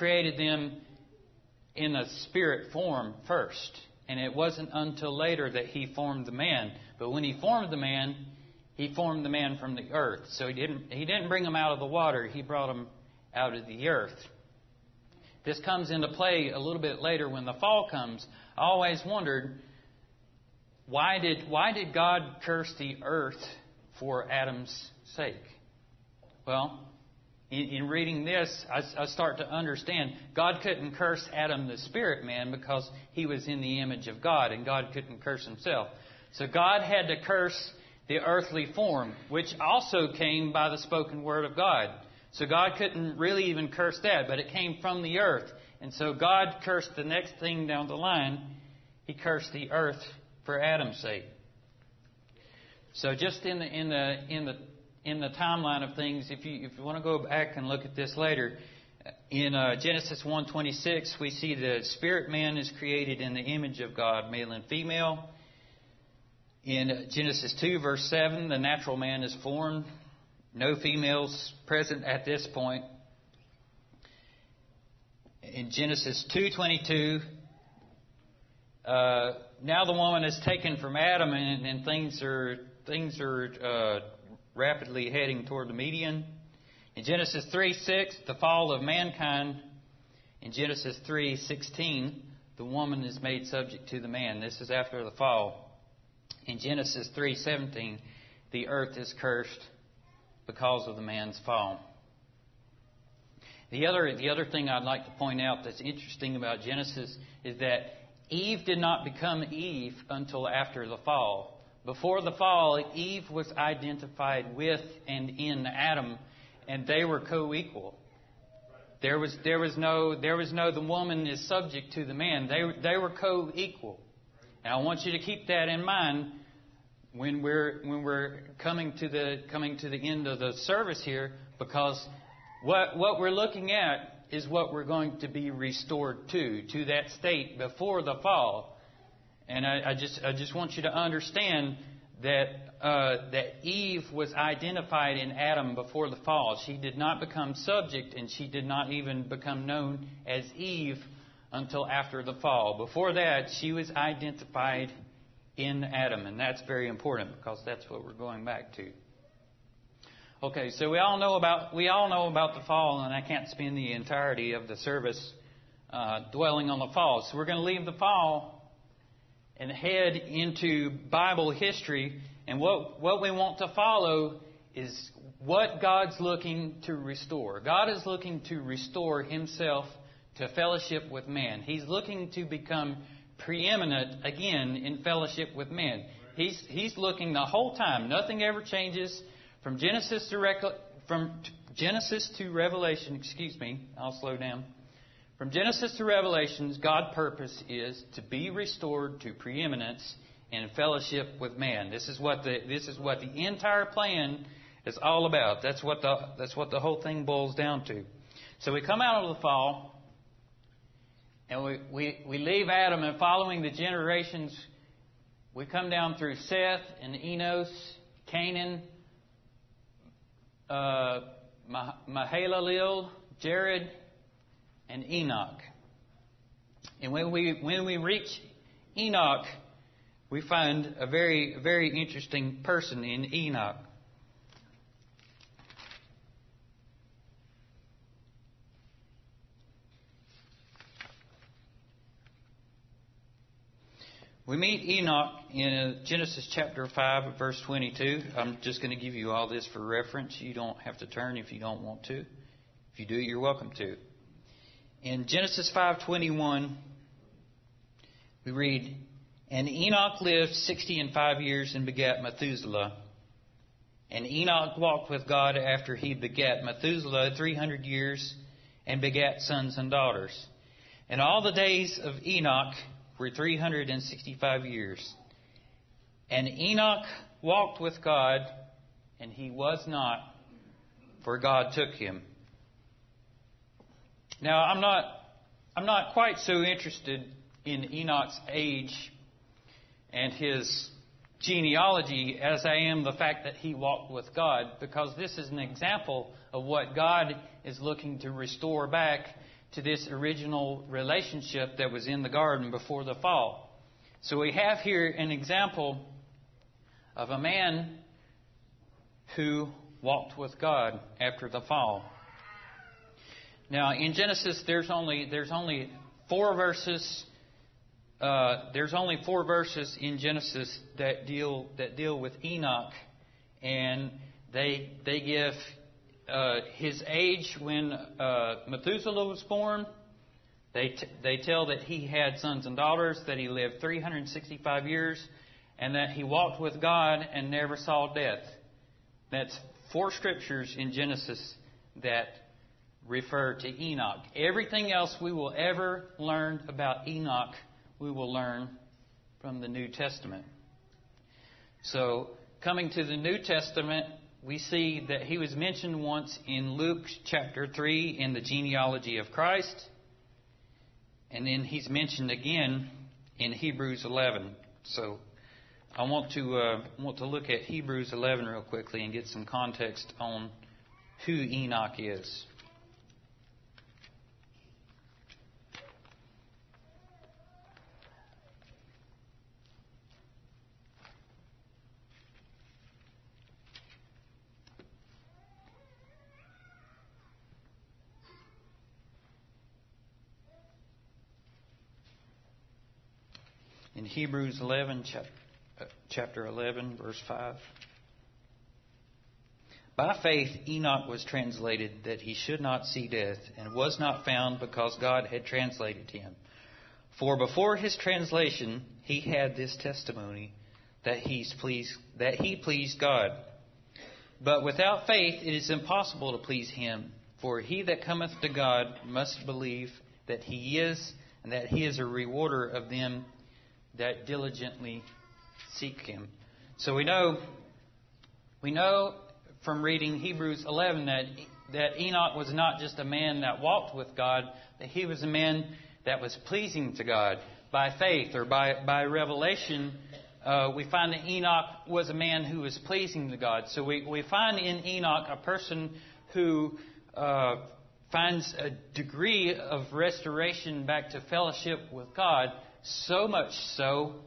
in a spirit form first. And it wasn't until later that He formed the man. But when He formed the man from the earth. So He didn't bring him out of the water. He brought him out of the earth. This comes into play a little bit later when the fall comes. I always wondered, why did God curse the earth for Adam's sake? Well, in reading this, I start to understand God couldn't curse Adam the spirit man because he was in the image of God, and God couldn't curse himself. So God had to curse the earthly form, which also came by the spoken word of God. So God couldn't really even curse that, but it came from the earth. And so God cursed the next thing down the line. He cursed the earth for Adam's sake. So just in the timeline of things, if you want to go back and look at this later, in Genesis 1:26, we see the spirit man is created in the image of God, male and female. In Genesis 2, verse 7, the natural man is formed. No females present at this point. In Genesis 2:22, now the woman is taken from Adam, and things are rapidly heading toward the median. In Genesis 3:6, the fall of mankind. In Genesis 3:16, the woman is made subject to the man. This is after the fall. In Genesis 3:17, the earth is cursed because of the man's fall. The other thing I'd like to point out that's interesting about Genesis is that Eve did not become Eve until after the fall. Before the fall, Eve was identified with and in Adam, and they were co-equal. There was no the woman is subject to the man. They were co-equal. And I want you to keep that in mind when we're coming to the end of the service here, because what we're looking at is what we're going to be restored to that state before the fall. And I just want you to understand that Eve was identified in Adam before the fall. She did not become subject, and she did not even become known as Eve until after the fall. Before that, she was identified in Adam, and that's very important because that's what we're going back to. Okay, so we all know about the fall, and I can't spend the entirety of the service dwelling on the fall. So we're going to leave the fall and head into Bible history. And what we want to follow is what God's looking to restore. God is looking to restore Himself to fellowship with man. He's looking to become preeminent again in fellowship with men. He's looking the whole time. Nothing ever changes. From Genesis to Revelation, I'll slow down. From Genesis to Revelations, God's purpose is to be restored to preeminence in fellowship with man. This is what the entire plan is all about. That's what the whole thing boils down to. So we come out of the fall, and we leave Adam, and following the generations, we come down through Seth and Enos, Canaan, Mahalalel, Jared, and Enoch. And when we reach Enoch, we find a very, very interesting person in Enoch. We meet Enoch in Genesis chapter 5, verse 22. I'm just going to give you all this for reference. You don't have to turn if you don't want to. If you do, you're welcome to. In Genesis 5:21, we read, "And Enoch lived 65 years and begat Methuselah. And Enoch walked with God after he begat Methuselah 300 years and begat sons and daughters. And all the days of Enoch were 365 years. And Enoch walked with God, and he was not, for God took him." Now, I'm not quite so interested in Enoch's age and his genealogy as I am the fact that he walked with God, because this is an example of what God is looking to restore back to this original relationship that was in the garden before the fall. So we have here an example of a man who walked with God after the fall. Now, in Genesis, there's only 4 verses. There's only 4 verses in Genesis that deal with Enoch, and they give his age when Methuselah was born. They tell that he had sons and daughters, that he lived 365 years, and that he walked with God and never saw death. That's 4 scriptures in Genesis that refer to Enoch. Everything else we will ever learn about Enoch, we will learn from the New Testament. So, coming to the New Testament, we see that he was mentioned once in Luke chapter 3 in the genealogy of Christ. And then he's mentioned again in Hebrews 11. So, I want to look at Hebrews 11 real quickly and get some context on who Enoch is. In Hebrews 11, chapter 11, verse 5. "By faith Enoch was translated that he should not see death, and was not found because God had translated him. For before his translation he had this testimony, that he pleased God. But without faith it is impossible to please him. For he that cometh to God must believe that he is, and that he is a rewarder of them that diligently seek him." So we know from reading Hebrews 11 that Enoch was not just a man that walked with God, that he was a man that was pleasing to God by faith or by revelation. We find that Enoch was a man who was pleasing to God. So we find in Enoch a person who finds a degree of restoration back to fellowship with God. So much so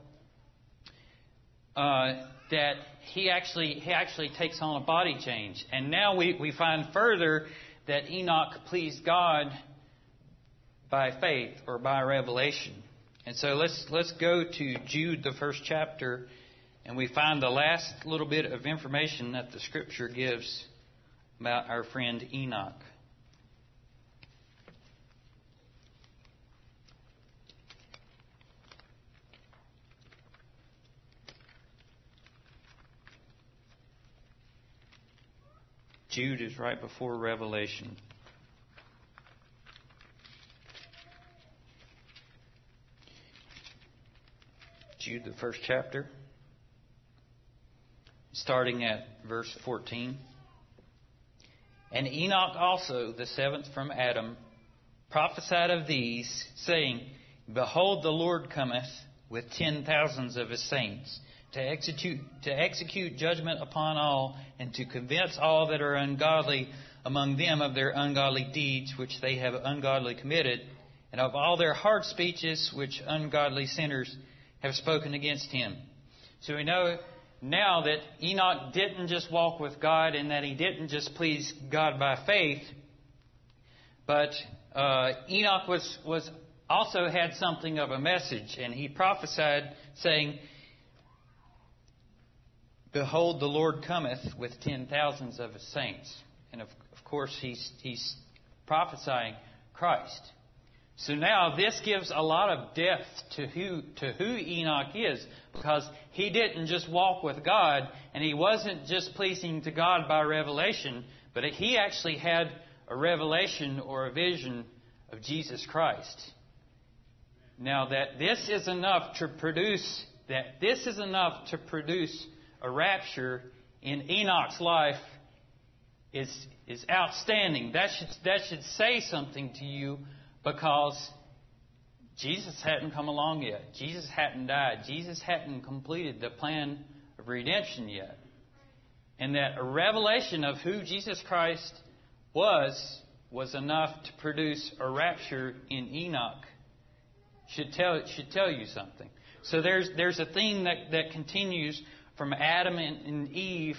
that he actually takes on a body change. And now we find further that Enoch pleased God by faith or by revelation. And so let's go to Jude, the first chapter, and we find the last little bit of information that the Scripture gives about our friend Enoch. Jude is right before Revelation. Jude, the first chapter, starting at verse 14. "And Enoch also, the 7th from Adam, prophesied of these, saying, Behold, the Lord cometh with 10,000s of his saints, to execute judgment upon all, and to convince all that are ungodly among them of their ungodly deeds which they have ungodly committed, and of all their hard speeches which ungodly sinners have spoken against him." So we know now that Enoch didn't just walk with God, and that he didn't just please God by faith, but Enoch was also had something of a message, and he prophesied saying, "Behold, the Lord cometh with 10,000s of his saints." And of course, he's prophesying Christ. So now this gives a lot of depth to who Enoch is, because he didn't just walk with God, and he wasn't just pleasing to God by revelation, but he actually had a revelation or a vision of Jesus Christ. Now that this is enough to produce a rapture in Enoch's life is outstanding. That should say something to you, because Jesus hadn't come along yet. Jesus hadn't died. Jesus hadn't completed the plan of redemption yet. And that a revelation of who Jesus Christ was enough to produce a rapture in Enoch. Should tell you something. So there's a theme that continues from Adam and Eve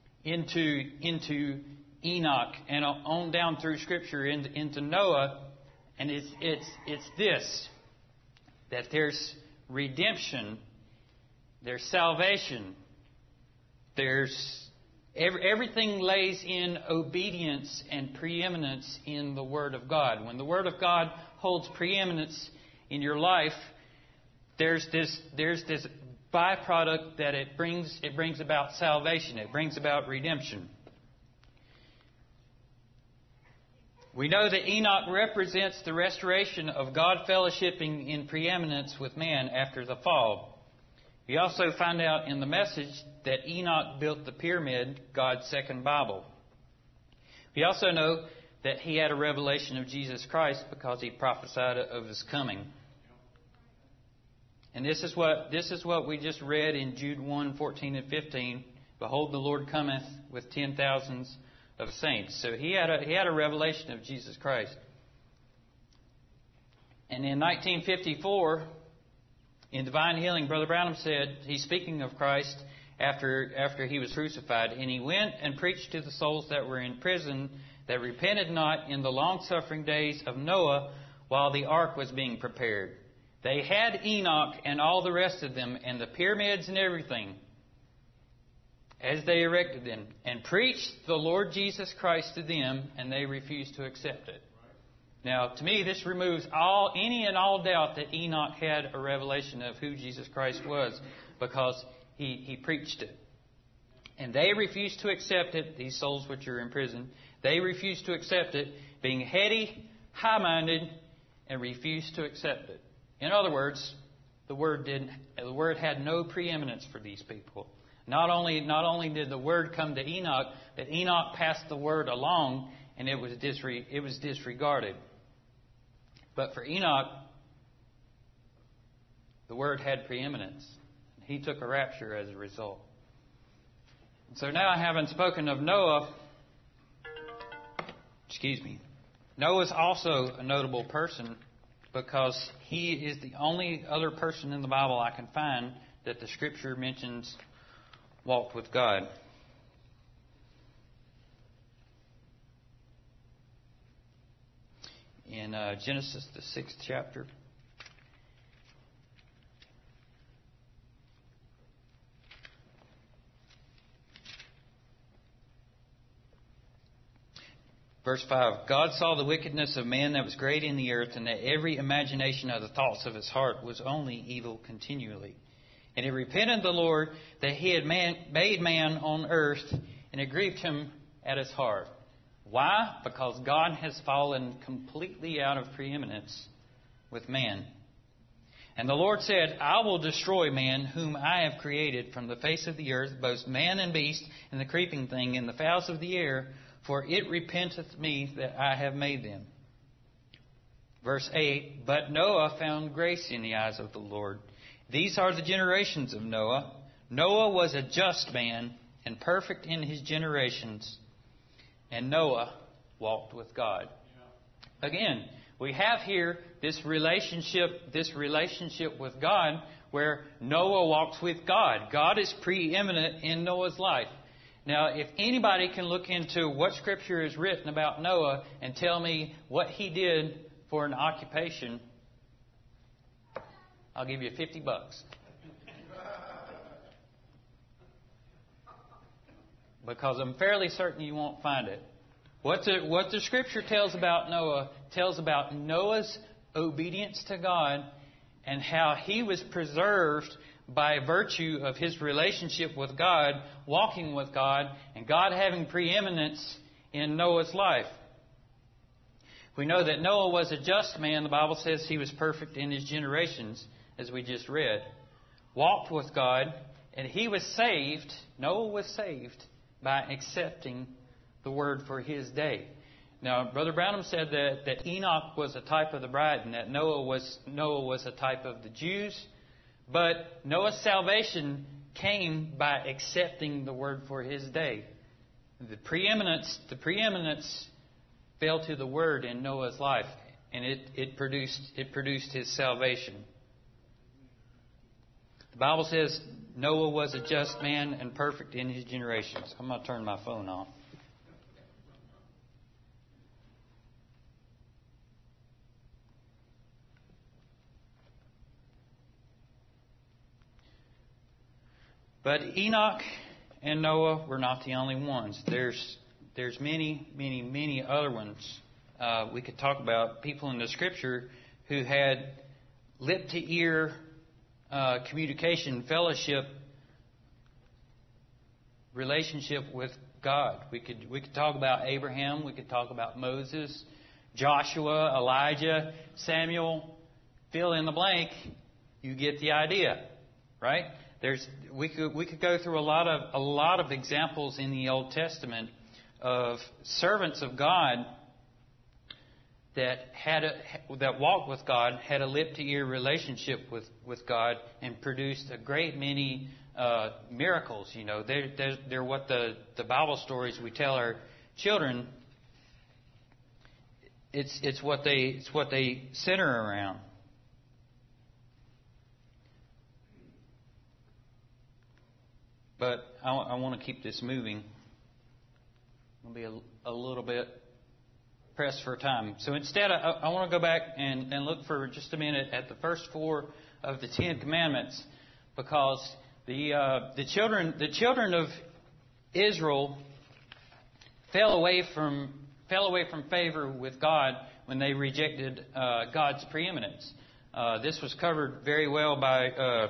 into Enoch and on down through Scripture into Noah. And it's this, that there's redemption, there's salvation, there's everything lays in obedience and preeminence in the Word of God. When the Word of God holds preeminence in your life, there's this byproduct that it brings about salvation, it brings about redemption. We know that Enoch represents the restoration of God fellowshipping in preeminence with man after the fall. We also find out in the message that Enoch built the pyramid, God's second Bible. We also know that he had a revelation of Jesus Christ because he prophesied of his coming. And this is what we just read in Jude 1:14 and 15. Behold, the Lord cometh with 10,000s of saints. So he had a revelation of Jesus Christ. And in 1954, in Divine Healing, Brother Branham said, he's speaking of Christ after he was crucified, and he went and preached to the souls that were in prison that repented not in the long-suffering days of Noah while the ark was being prepared. They had Enoch and all the rest of them and the pyramids and everything as they erected them, and preached the Lord Jesus Christ to them, and they refused to accept it. Now, to me, this removes any and all doubt that Enoch had a revelation of who Jesus Christ was, because he preached it. And they refused to accept it, these souls which are in prison. They refused to accept it, being heady, high-minded, and refused to accept it. In other words, the word had no preeminence for these people. Not only did the word come to Enoch, but Enoch passed the word along, and it was disregarded. But for Enoch, the word had preeminence. He took a rapture as a result. So now, having spoken of Noah, Noah's also a notable person, because he is the only other person in the Bible I can find that the Scripture mentions walked with God. In Genesis, the 6th chapter, verse 5, God saw the wickedness of man that was great in the earth, and that every imagination of the thoughts of his heart was only evil continually. And he repented the Lord that he had made man on earth, and it grieved him at his heart. Why? Because God has fallen completely out of preeminence with man. And the Lord said, I will destroy man whom I have created from the face of the earth, both man and beast, and the creeping thing, and the fowls of the air, for it repenteth me that I have made them. Verse 8, but Noah found grace in the eyes of the Lord. These are the generations of Noah. Noah was a just man and perfect in his generations, and Noah walked with God. Again, we have here this relationship with God, where Noah walks with God. God is preeminent in Noah's life. Now, if anybody can look into what Scripture is written about Noah and tell me what he did for an occupation, I'll give you $50. Because I'm fairly certain you won't find it. What the Scripture tells about Noah tells about Noah's obedience to God and how he was preserved by virtue of his relationship with God, walking with God, and God having preeminence in Noah's life. We know that Noah was a just man. The Bible says he was perfect in his generations, as we just read. Walked with God, and he was saved. Noah was saved by accepting the word for his day. Now, Brother Branham said that Enoch was a type of the bride, and that Noah was a type of the Jews. But Noah's salvation came by accepting the word for his day. The preeminence fell to the word in Noah's life, and it produced his salvation. The Bible says Noah was a just man and perfect in his generations. I'm going to turn my phone off. But Enoch and Noah were not the only ones. There's many other ones. We could talk about people in the Scripture who had lip-to-ear communication, fellowship, relationship with God. We could talk about Abraham. We could talk about Moses, Joshua, Elijah, Samuel. Fill in the blank. You get the idea, right? We could go through a lot of examples in the Old Testament of servants of God that walked with God, had a lip-to-ear relationship with God, and produced a great many miracles. You know, they're what the Bible stories we tell our children. It's what they center around. But I want to keep this moving. I'll be a little bit pressed for time. So instead, I want to go back and look for just a minute at the first 4 of the 10 Commandments, because the children of Israel fell away from favor with God when they rejected God's preeminence. This was covered very well by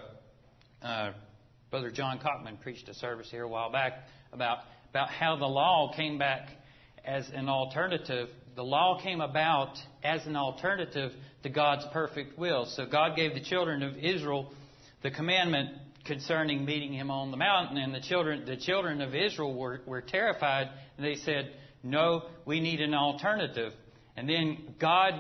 Brother John Cockman preached a service here a while back about how the law came back as an alternative. The law came about as an alternative to God's perfect will. So God gave the children of Israel the commandment concerning meeting Him on the mountain, and the children of Israel were terrified, and they said, "No, we need an alternative." And then God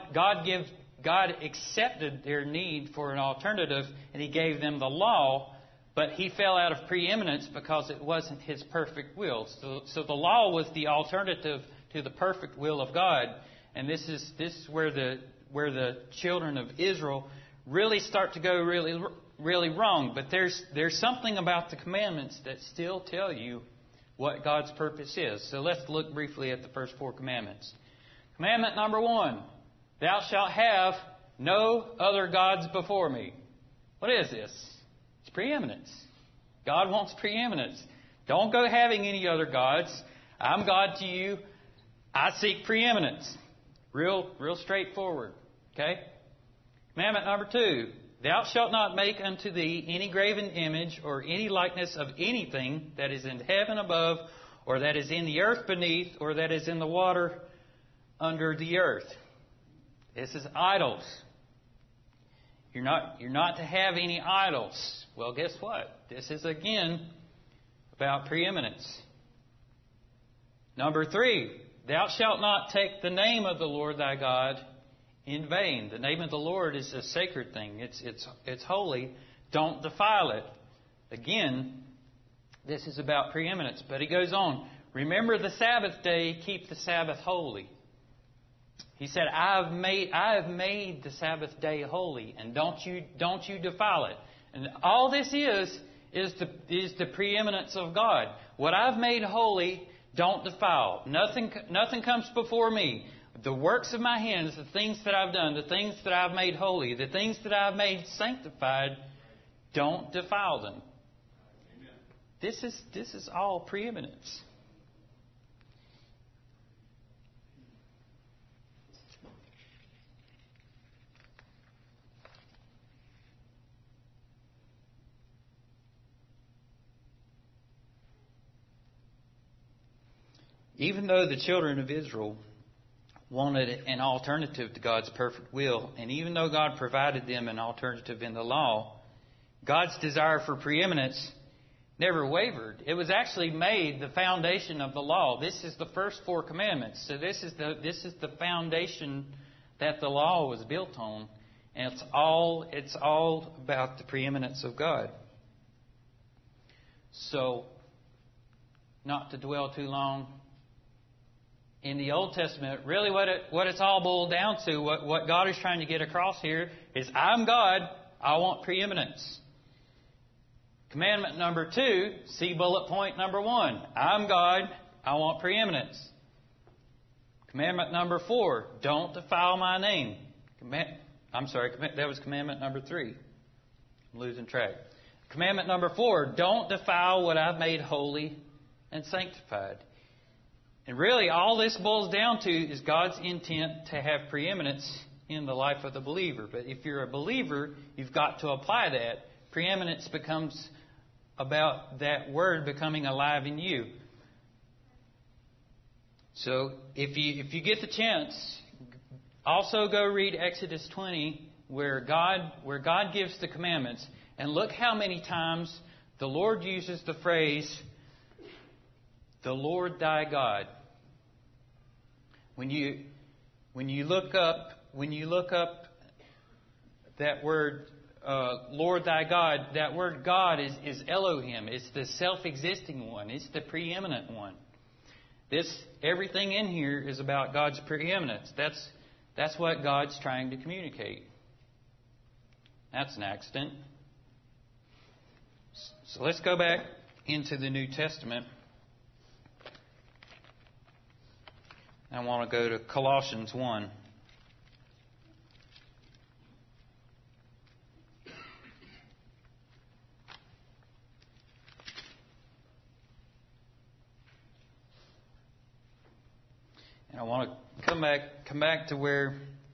accepted their need for an alternative, and He gave them the law. But He fell out of preeminence because it wasn't His perfect will. So the law was the alternative to the perfect will of God. And this is where the children of Israel really start to go really wrong. But there's something about the commandments that still tell you what God's purpose is. So let's look briefly at the first 4 commandments. Commandment number 1, thou shalt have no other gods before me. What is this? It's preeminence. God wants preeminence. Don't go having any other gods. I'm God to you. I seek preeminence. Real straightforward. Okay? Commandment number 2. Thou shalt not make unto thee any graven image or any likeness of anything that is in heaven above, or that is in the earth beneath, or that is in the water under the earth. This is idols. You're not to have any idols. Well, guess what? This is again about preeminence. Number 3, thou shalt not take the name of the Lord thy God in vain. The name of the Lord is a sacred thing. It's holy. Don't defile it. Again, this is about preeminence. But he goes on. Remember the Sabbath day, keep the Sabbath holy. He said, I have made the Sabbath day holy, and don't you defile it. And all this is the preeminence of God. What I've made holy, don't defile. Nothing comes before me. The works of my hands, the things that I've done, the things that I've made holy, the things that I've made sanctified, don't defile them. This is all preeminence. Even though the children of Israel wanted an alternative to God's perfect will, and even though God provided them an alternative in the law, God's desire for preeminence never wavered. It was actually made the foundation of the law. This is the first 4 commandments. So this is the foundation that the law was built on, and it's all about the preeminence of God. So, not to dwell too long, in the Old Testament, really what it's all boiled down to, what God is trying to get across here is, I'm God, I want preeminence. Commandment number 2, see bullet point number 1. I'm God, I want preeminence. Commandment number 4, don't defile my name. That was commandment number 3. I'm losing track. Commandment number 4, don't defile what I've made holy and sanctified. And really, all this boils down to is God's intent to have preeminence in the life of the believer. But if you're a believer, you've got to apply that. Preeminence becomes about that word becoming alive in you. So if you get the chance, also go read Exodus 20, where God gives the commandments, and look how many times the Lord uses the phrase, "The Lord thy God." When you look up that word, Lord thy God, that word God is Elohim. It's the self-existing one. It's the preeminent one. Everything in here is about God's preeminence. That's what God's trying to communicate. That's an accident. So let's go back into the New Testament. I want to go to Colossians 1. And I want to come back to where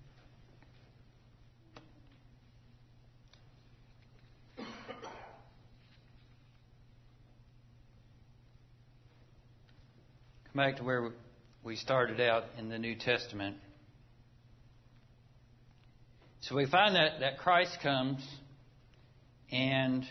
we started out in the New Testament. So we find that Christ comes and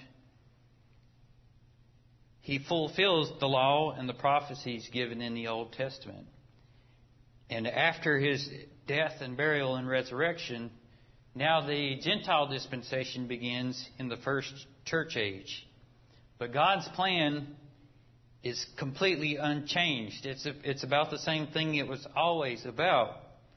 He fulfills the law and the prophecies given in the Old Testament. And after His death and burial and resurrection, now the Gentile dispensation begins in the first church age. But God's plan is completely unchanged. It's about the same thing it was always about.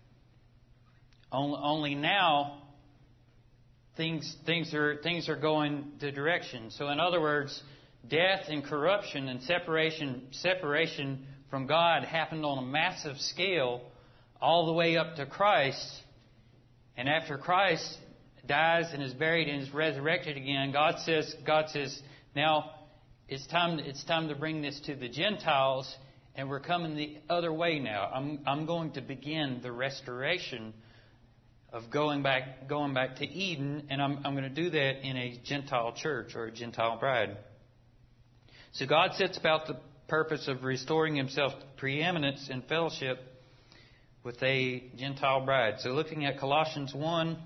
Only now things are going the direction. So in other words, death and corruption and separation from God happened on a massive scale all the way up to Christ. And after Christ dies and is buried and is resurrected again, God says, now it's time to bring this to the Gentiles, and we're coming the other way now. I'm going to begin the restoration of going back to Eden, and I'm going to do that in a Gentile church or a Gentile bride. So God sets about the purpose of restoring Himself to preeminence and fellowship with a Gentile bride. So looking at Colossians 1,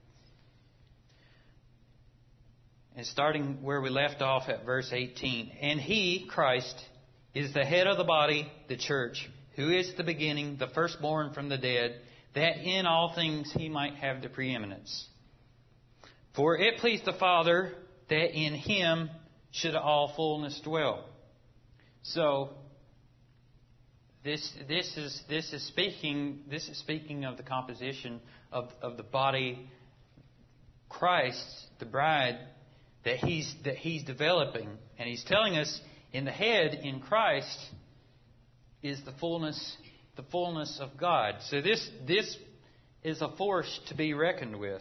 and starting where we left off at verse 18. And He, Christ, is the head of the body, the church, who is the beginning, the firstborn from the dead, that in all things He might have the preeminence. For it pleased the Father that in Him should all fullness dwell. So this is speaking of the composition of the body, Christ, the bride, that he's developing. And He's telling us in the head, in Christ, is the fullness of God. So this is a force to be reckoned with.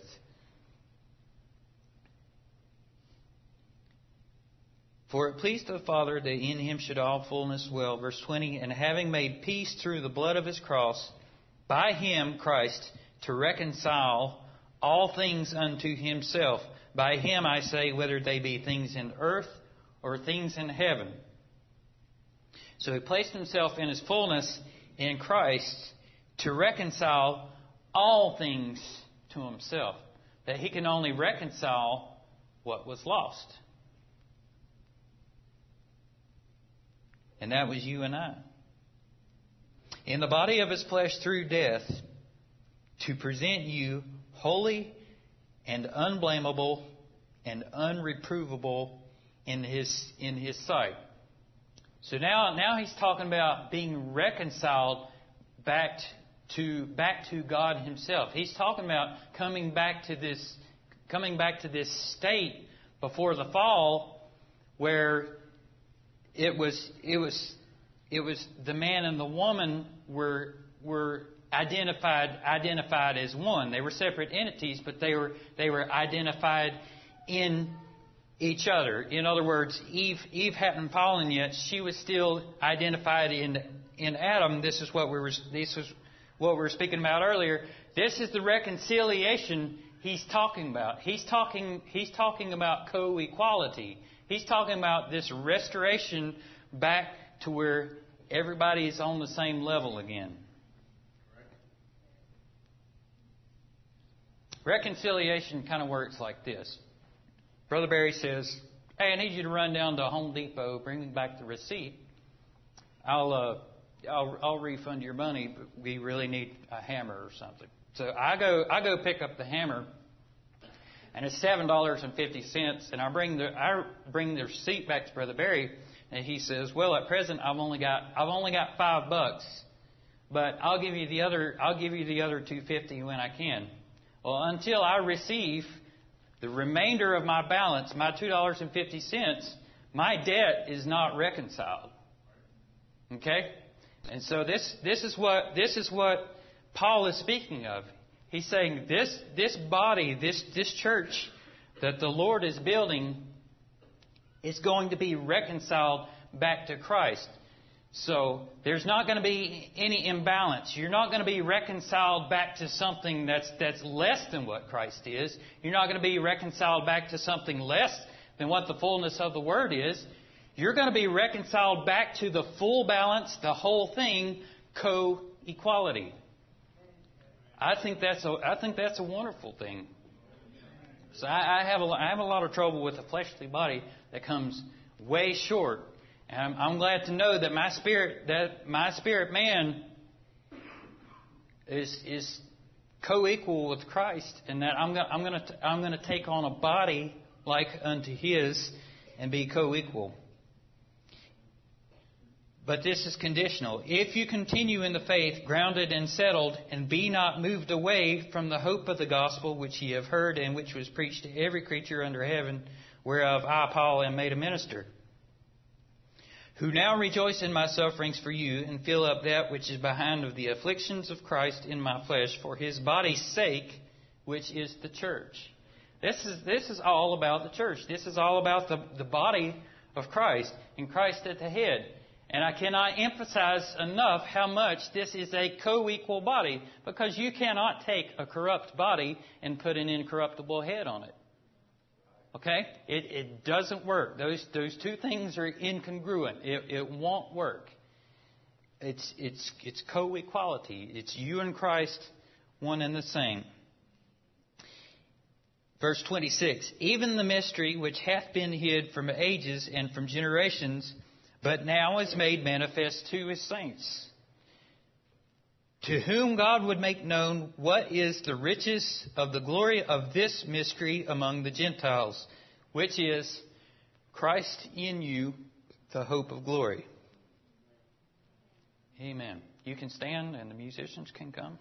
For it pleased the Father that in Him should all fullness dwell. Verse 20, and having made peace through the blood of His cross, by Him, Christ, to reconcile all things unto Himself. By Him, I say, whether they be things in earth or things in heaven. So he placed himself in his fullness in Christ to reconcile all things to himself. That he can only reconcile what was lost. And that was you and I. In the body of his flesh through death, to present you holy and unblameable and unreprovable in his sight. So now he's talking about being reconciled back to God himself. He's talking about coming back to this state before the fall where it was the man and the woman were identified as one. They were separate entities, but they were identified in each other. In other words, Eve hadn't fallen yet. She was still identified in Adam. This is what we were speaking about earlier. This is the reconciliation he's talking about. He's talking about co-equality. He's talking about this restoration back to where everybody is on the same level again. Reconciliation kind of works like this. Brother Barry says, "Hey, I need you to run down to Home Depot, bring me back the receipt. I'll refund your money, but we really need a hammer or something." So I go pick up the hammer, and it's $7.50, and I bring the receipt back to Brother Barry, and he says, "Well, at present I've only got $5, but I'll give you the other $2.50 when I can." Well, until I receive the remainder of my balance, my $2.50, my debt is not reconciled. Okay? And so this is what Paul is speaking of. He's saying this body, this church that the Lord is building is going to be reconciled back to Christ. So there's not going to be any imbalance. You're not going to be reconciled back to something that's less than what Christ is. You're not going to be reconciled back to something less than what the fullness of the Word is. You're going to be reconciled back to the full balance, the whole thing, co-equality. I think that's a wonderful thing. So I have a lot of trouble with a fleshly body that comes way short. And I'm glad to know that my spirit man is co-equal with Christ, and that I'm going to take on a body like unto His and be co-equal. But this is conditional. If you continue in the faith, grounded and settled, and be not moved away from the hope of the gospel which ye have heard, and which was preached to every creature under heaven, whereof I, Paul, am made a minister, who now rejoice in my sufferings for you, and fill up that which is behind of the afflictions of Christ in my flesh, for His body's sake, which is the church. This is all about the church. This is all about the body of Christ, and Christ at the head. And I cannot emphasize enough how much this is a co-equal body, because you cannot take a corrupt body and put an incorruptible head on it. Okay? It doesn't work. Those two things are incongruent. It won't work. It's co-equality. It's you and Christ, one and the same. Verse 26, even the mystery which hath been hid from ages and from generations, but now is made manifest to His saints, to whom God would make known what is the riches of the glory of this mystery among the Gentiles, which is Christ in you, the hope of glory. Amen. You can stand and the musicians can come.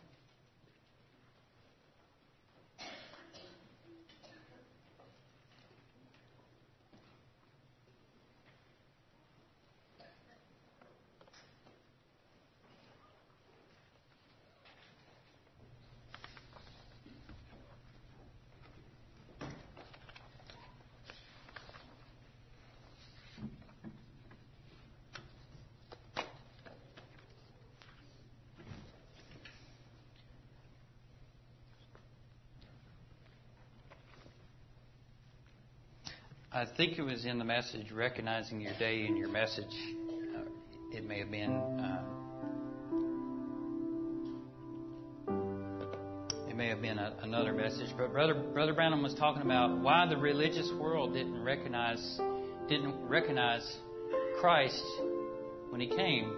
I think it was in the message, recognizing your day in your message. It may have been another message. But Brother Branham was talking about why the religious world didn't recognize Christ when He came.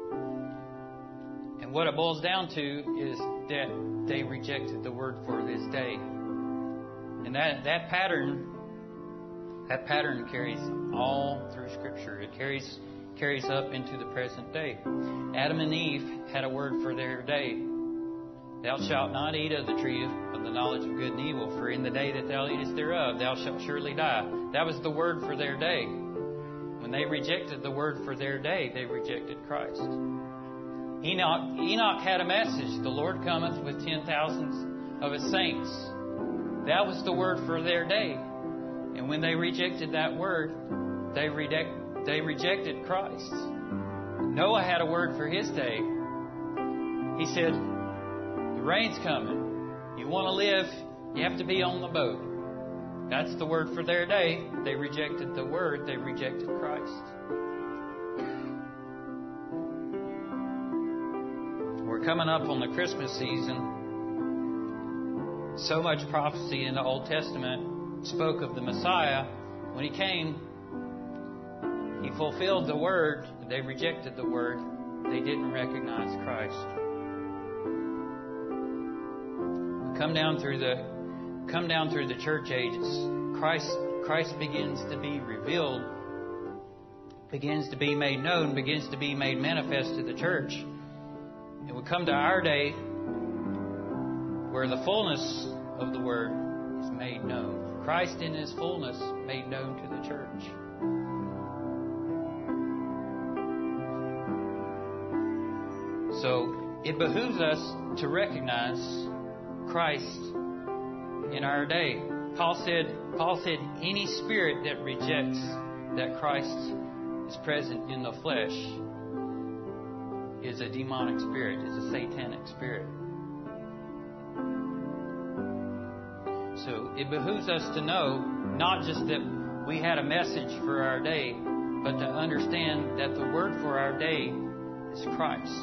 And what it boils down to is that they rejected the Word for this day. And that pattern carries all through Scripture. It carries up into the present day. Adam and Eve had a word for their day. Thou shalt not eat of the tree of the knowledge of good and evil, for in the day that thou eatest thereof, thou shalt surely die. That was the word for their day. When they rejected the word for their day, they rejected Christ. Enoch had a message. The Lord cometh with 10,000s of His saints. That was the word for their day. And when they rejected that word, they rejected Christ. Noah had a word for his day. He said, the rain's coming. You want to live, you have to be on the boat. That's the word for their day. They rejected the word. They rejected Christ. We're coming up on the Christmas season. So much prophecy in the Old Testament spoke of the Messiah. When He came, He fulfilled the word. They rejected the word. They didn't recognize Christ. Come down through the church ages. Christ begins to be revealed, begins to be made known, begins to be made manifest to the church. And we come to our day where the fullness of the Word is made known. Christ in His fullness made known to the church. So it behooves us to recognize Christ in our day. Paul said, any spirit that rejects that Christ is present in the flesh is a demonic spirit, is a satanic spirit. So it behooves us to know not just that we had a message for our day, but to understand that the word for our day is Christ.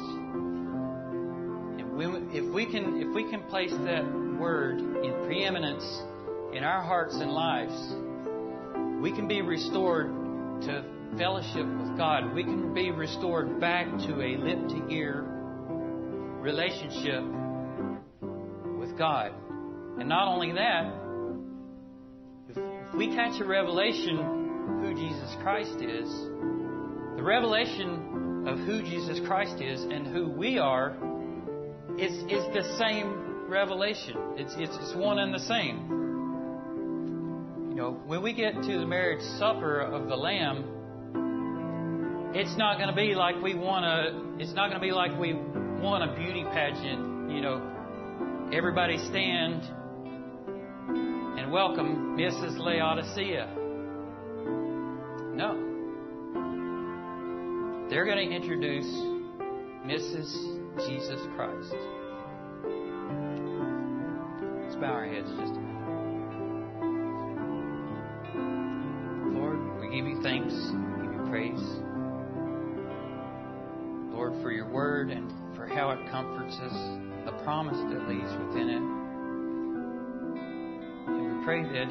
If we can place that word in preeminence in our hearts and lives, we can be restored to fellowship with God. We can be restored back to a lip-to-ear relationship with God. And not only that, if we catch a revelation who Jesus Christ is, the revelation of who Jesus Christ is and who we are is the same revelation. It's one and the same. You know, when we get to the marriage supper of the Lamb, it's not going to be like we want a beauty pageant. You know, everybody stand and welcome Mrs. Laodicea. No. They're going to introduce Mrs. Jesus Christ. Let's bow our heads just a minute. Lord, we give You thanks, we give You praise. Lord, for Your word and for how it comforts us, the promise that lays within it. And we pray that,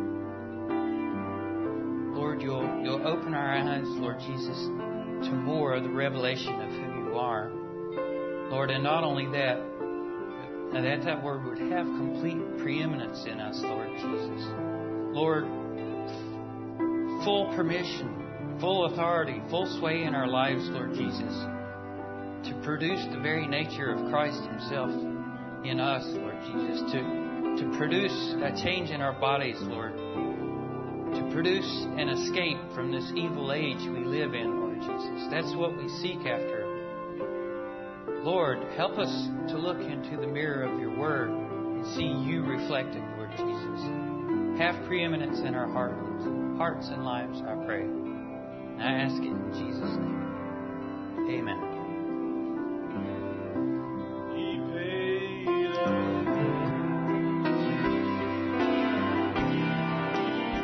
Lord, You'll open our eyes, Lord Jesus, to more of the revelation of who You are. Lord, and not only that, but that word would have complete preeminence in us, Lord Jesus. Lord, full permission, full authority, full sway in our lives, Lord Jesus, to produce the very nature of Christ Himself in us, Lord Jesus, to produce a change in our bodies, Lord, to produce an escape from this evil age we live in, Lord Jesus. That's what we seek after. Lord, help us to look into the mirror of Your word and see You reflected, Lord Jesus. Have preeminence in our hearts and lives, I pray. And I ask it in Jesus' name. Amen.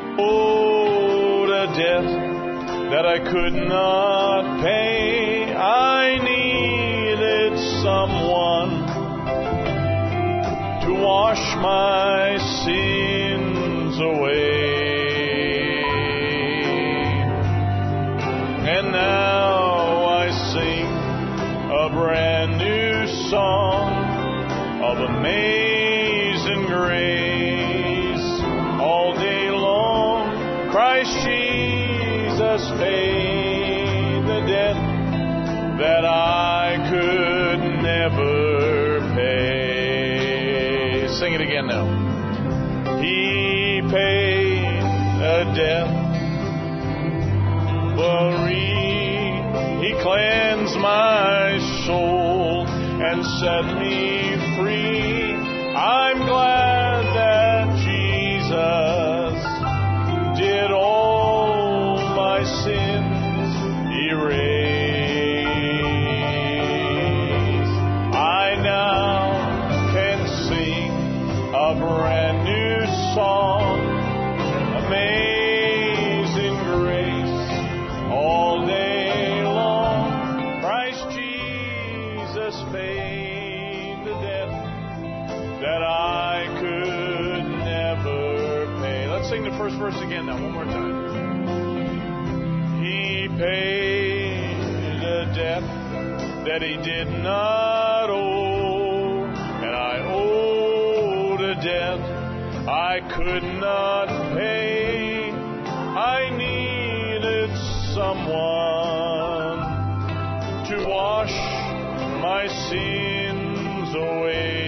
Oh, the debt that I could not pay, wash my sins away. And now I sing a brand new song of amazing grace. All day long, Christ Jesus paid the debt that I could never pay. Sing it again now. He paid a debt for me. He cleansed my soul and set me free. I'm glad that Jesus did all my sins erase. I now can sing a brand new song, amazing grace, all day long. Christ Jesus paid the debt that I could never pay. Let's sing the first verse again now, one more time. He paid a debt that he did not owe, and I owed a debt I could not pay. I needed someone to wash my sins away.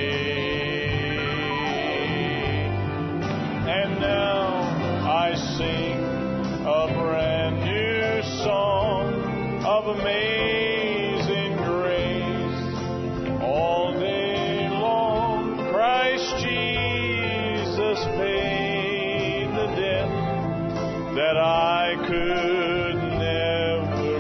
And now I sing a brand new song of amazing grace. All day long, Christ Jesus paid the debt that I could never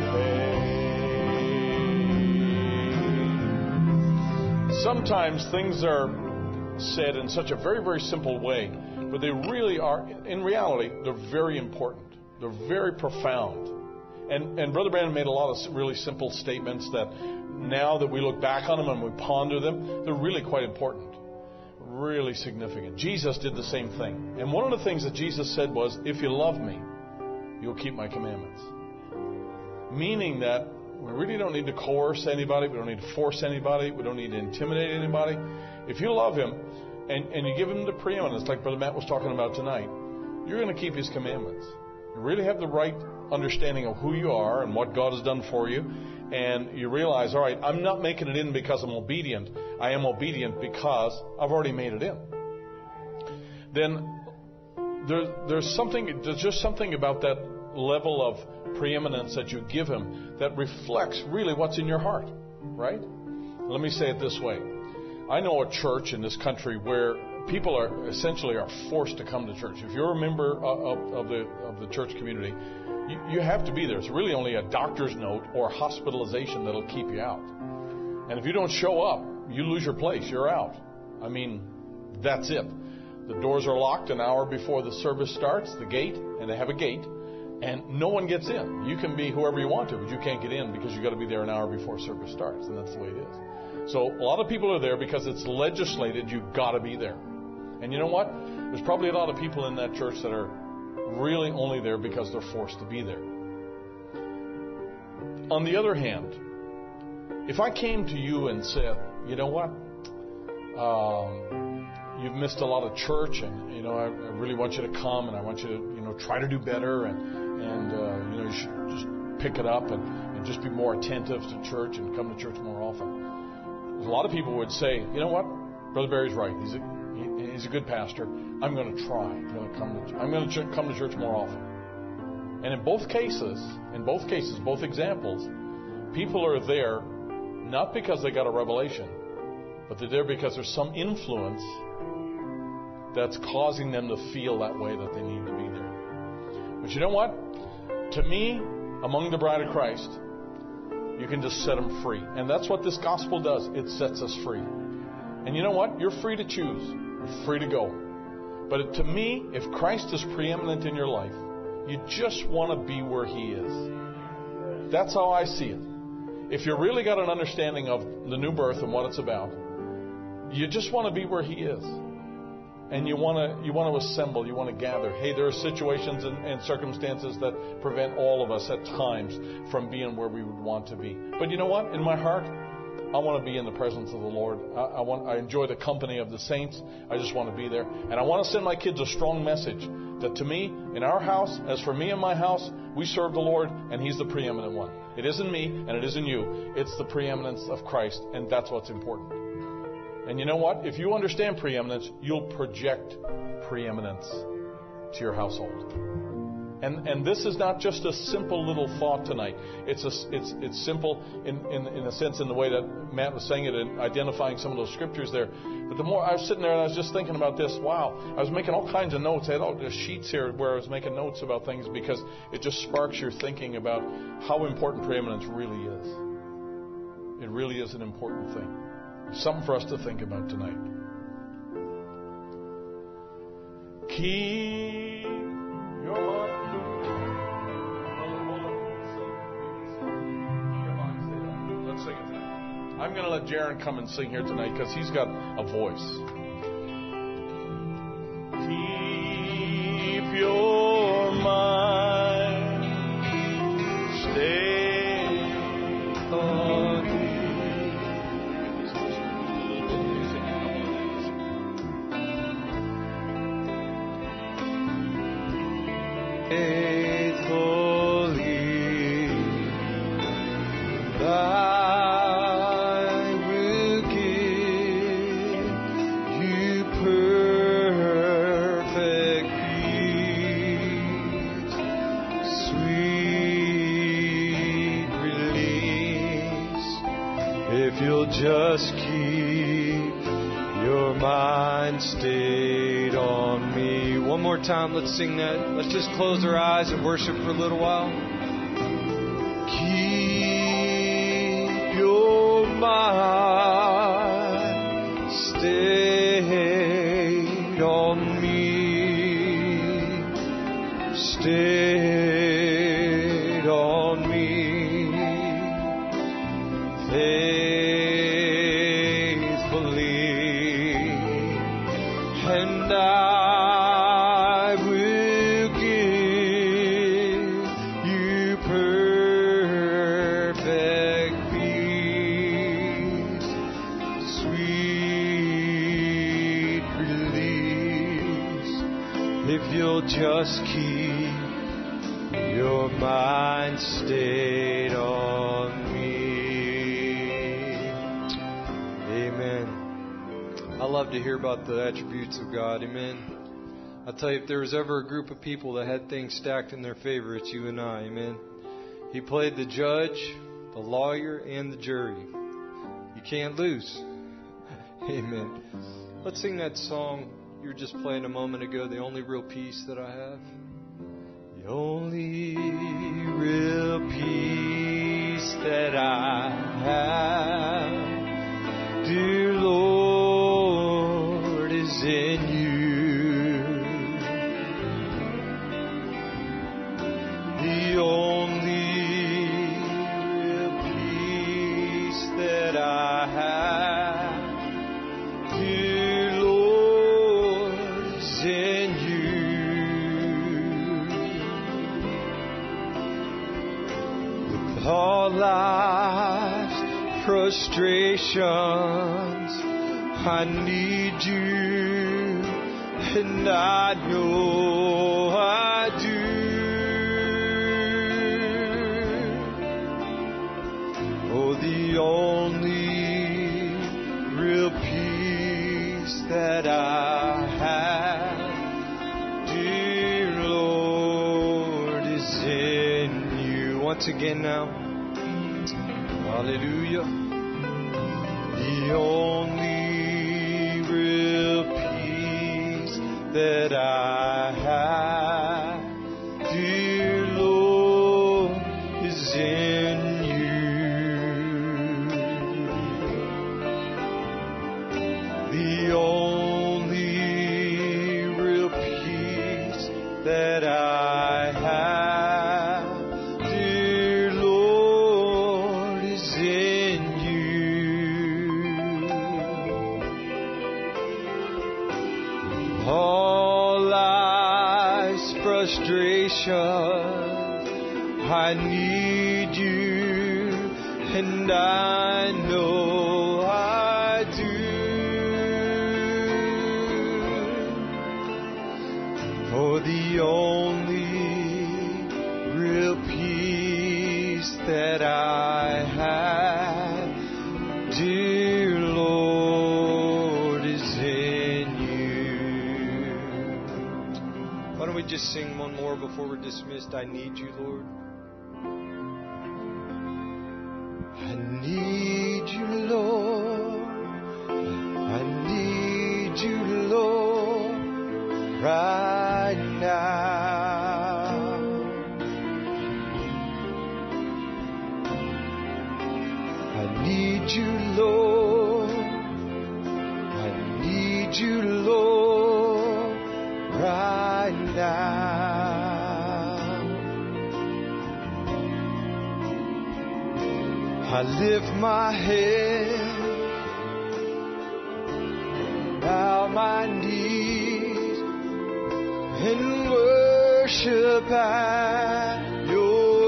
pay. Sometimes things are said in such a very, very simple way, but they really are, in reality, they're very important. They're very profound. And Brother Branham made a lot of really simple statements that now that we look back on them and we ponder them, they're really quite important. Really significant. Jesus did the same thing. And one of the things that Jesus said was, if you love me, you'll keep my commandments. Meaning that we really don't need to coerce anybody. We don't need to force anybody. We don't need to intimidate anybody. If you love him and you give him the preeminence, like Brother Matt was talking about tonight, you're going to keep his commandments. You really have the right understanding of who you are and what God has done for you. And you realize, all right, I'm not making it in because I'm obedient. I am obedient because I've already made it in. Then there's just something about that level of preeminence that you give him that reflects really what's in your heart, right? Let me say it this way. I know a church in this country where people are forced to come to church. If you're a member of the church community, you have to be there. It's really only a doctor's note or hospitalization that'll keep you out. And if you don't show up, you lose your place. You're out. I mean, that's it. The doors are locked an hour before the service starts, the gate, and they have a gate, and no one gets in. You can be whoever you want to, but you can't get in because you've got to be there an hour before service starts, and that's the way it is. So a lot of people are there because it's legislated you've got to be there. And you know what? There's probably a lot of people in that church that are really only there because they're forced to be there. On the other hand, if I came to you and said, you know what? You've missed a lot of church, and I really want you to come, and I want you to try to do better, and you should just pick it up and just be more attentive to church and come to church more often. A lot of people would say, you know what? Brother Barry's right. He's a good pastor. I'm going to try. I'm going to come to church more often. And in both cases, both examples, people are there not because they got a revelation, but they're there because there's some influence that's causing them to feel that way, that they need to be there. But you know what? To me, among the bride of Christ, you can just set them free. And that's what this gospel does. It sets us free. And you know what? You're free to choose. You're free to go. But to me, if Christ is preeminent in your life, you just want to be where he is. That's how I see it. If you really got an understanding of the new birth and what it's about, You just want to be where He is. And you want to assemble, you want to gather. Hey, there are situations and circumstances that prevent all of us at times from being where we would want to be. But you know what? In my heart, I want to be in the presence of the Lord. I enjoy the company of the saints. I just want to be there. And I want to send my kids a strong message that to me, in our house, as for me and my house, we serve the Lord and He's the preeminent one. It isn't me and it isn't you. It's the preeminence of Christ, and that's what's important. And you know what? If you understand preeminence, you'll project preeminence to your household. And this is not just a simple little thought tonight. It's simple in a sense in the way that Matt was saying it and identifying some of those scriptures there. But the more I was sitting there and I was just thinking about this, wow, I was making all kinds of notes. I had all the sheets here where I was making notes about things because it just sparks your thinking about how important preeminence really is. It really is an important thing. Something for us to think about tonight. Keep your mind. Let's sing it tonight. I'm going to let Jaron come and sing here tonight because he's got a voice. Keep your mind stayed on Thee. Faithfully, I will give you perfect peace, sweet release, if you'll just keep your mind stayed on me. One more time, let's sing that. Let's just close our eyes and worship for a little while. Keep your mind stayed on me. Stayed on me. Faithfully. And I will give you perfect peace, sweet release, if you'll just keep your mind stayed on me. Amen. I love to hear about the attributes of God. Amen. I'll tell you, if there was ever a group of people that had things stacked in their favor, it's you and I. Amen. He played the judge, the lawyer, and the jury. You can't lose. Amen. Let's sing that song you were just playing a moment ago, The Only Real Peace That I Have. The only real peace that I have, dear Lord, is in you. The only real peace that I have, dear Lord, is in you. With all life's frustrations, I need you, and I know I do. Oh, the only real peace that I have, dear Lord, is in you. Once again now. Hallelujah. The only real peace that I have, dear Lord, is in you. The only real peace that I have, dear Lord, is in you. frustration. I need you, and I know I do. For the only real peace that I have, dear Lord, is in you. Why don't we just sing one more before we're dismissed? I need you, Lord. I need you, Lord. I need you, Lord, right now. I need you, Lord. I need you, Lord, right now. I lift my head, bow my knees, and worship at your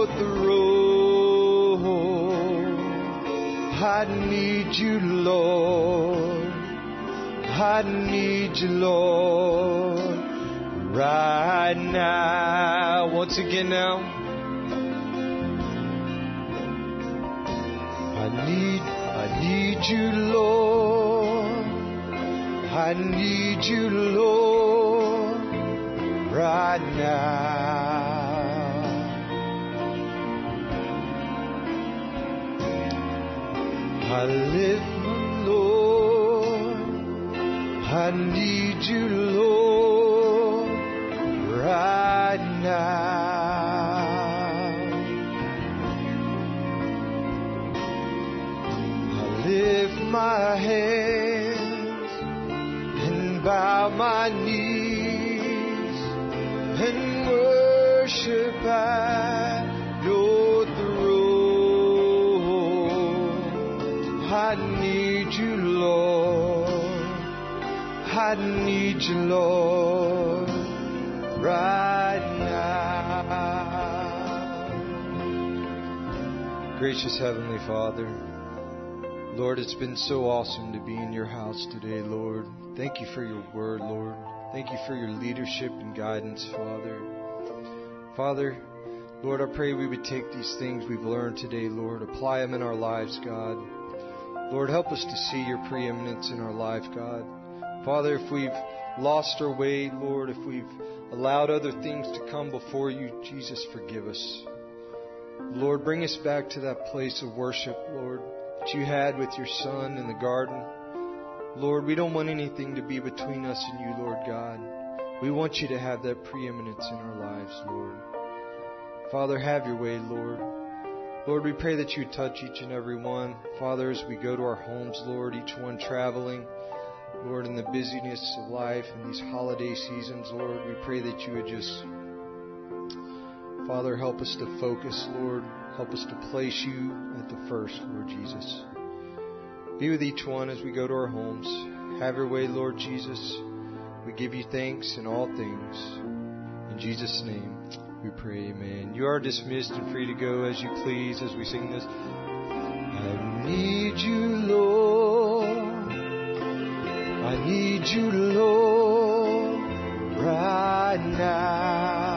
throne. I need you, Lord. I need you, Lord, right now. Once again now. I need you, Lord. I need you, Lord, right now. I lift my Lord. I need you, Lord, right now. Lift my hands and bow my knees and worship at your throne. I need you, Lord. I need you, Lord, right now. Gracious Heavenly Father, Lord, it's been so awesome to be in your house today, Lord. Thank you for your word, Lord. Thank you for your leadership and guidance, Father. Father, Lord, I pray we would take these things we've learned today, Lord, apply them in our lives, God. Lord, help us to see your preeminence in our life, God. Father, if we've lost our way, Lord, if we've allowed other things to come before you, Jesus, forgive us. Lord, bring us back to that place of worship, Lord, that you had with your Son in the garden. Lord, we don't want anything to be between us and you, Lord God. We want you to have that preeminence in our lives, Lord. Father, have your way, Lord. Lord, we pray that you touch each and every one. Father, as we go to our homes, Lord, each one traveling, Lord, in the busyness of life and these holiday seasons, Lord, we pray that you would just, Father, help us to focus, Lord. Help us to place you at the first, Lord Jesus. Be with each one as we go to our homes. Have your way, Lord Jesus. We give you thanks in all things. In Jesus' name we pray, amen. You are dismissed and free to go as you please as we sing this. I need you, Lord. I need you, Lord, right now.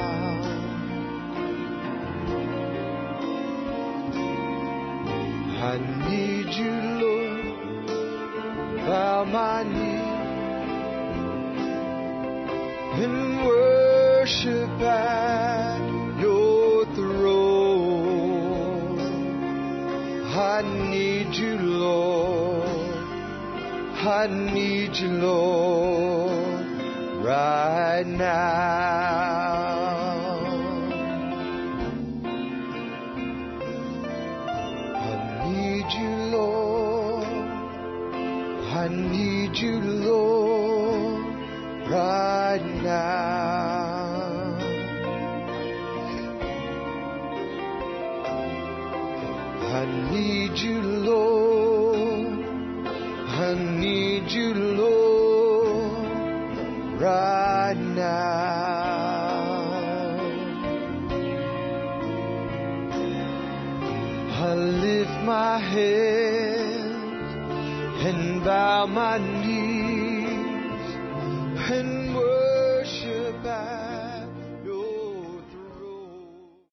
I need you, Lord, bow my knee and worship at your throne. I need you, Lord, I need you, Lord, right now. I need you, Lord, right now. I need you, Lord. I need you, Lord, right now. my head and bow my knees and worship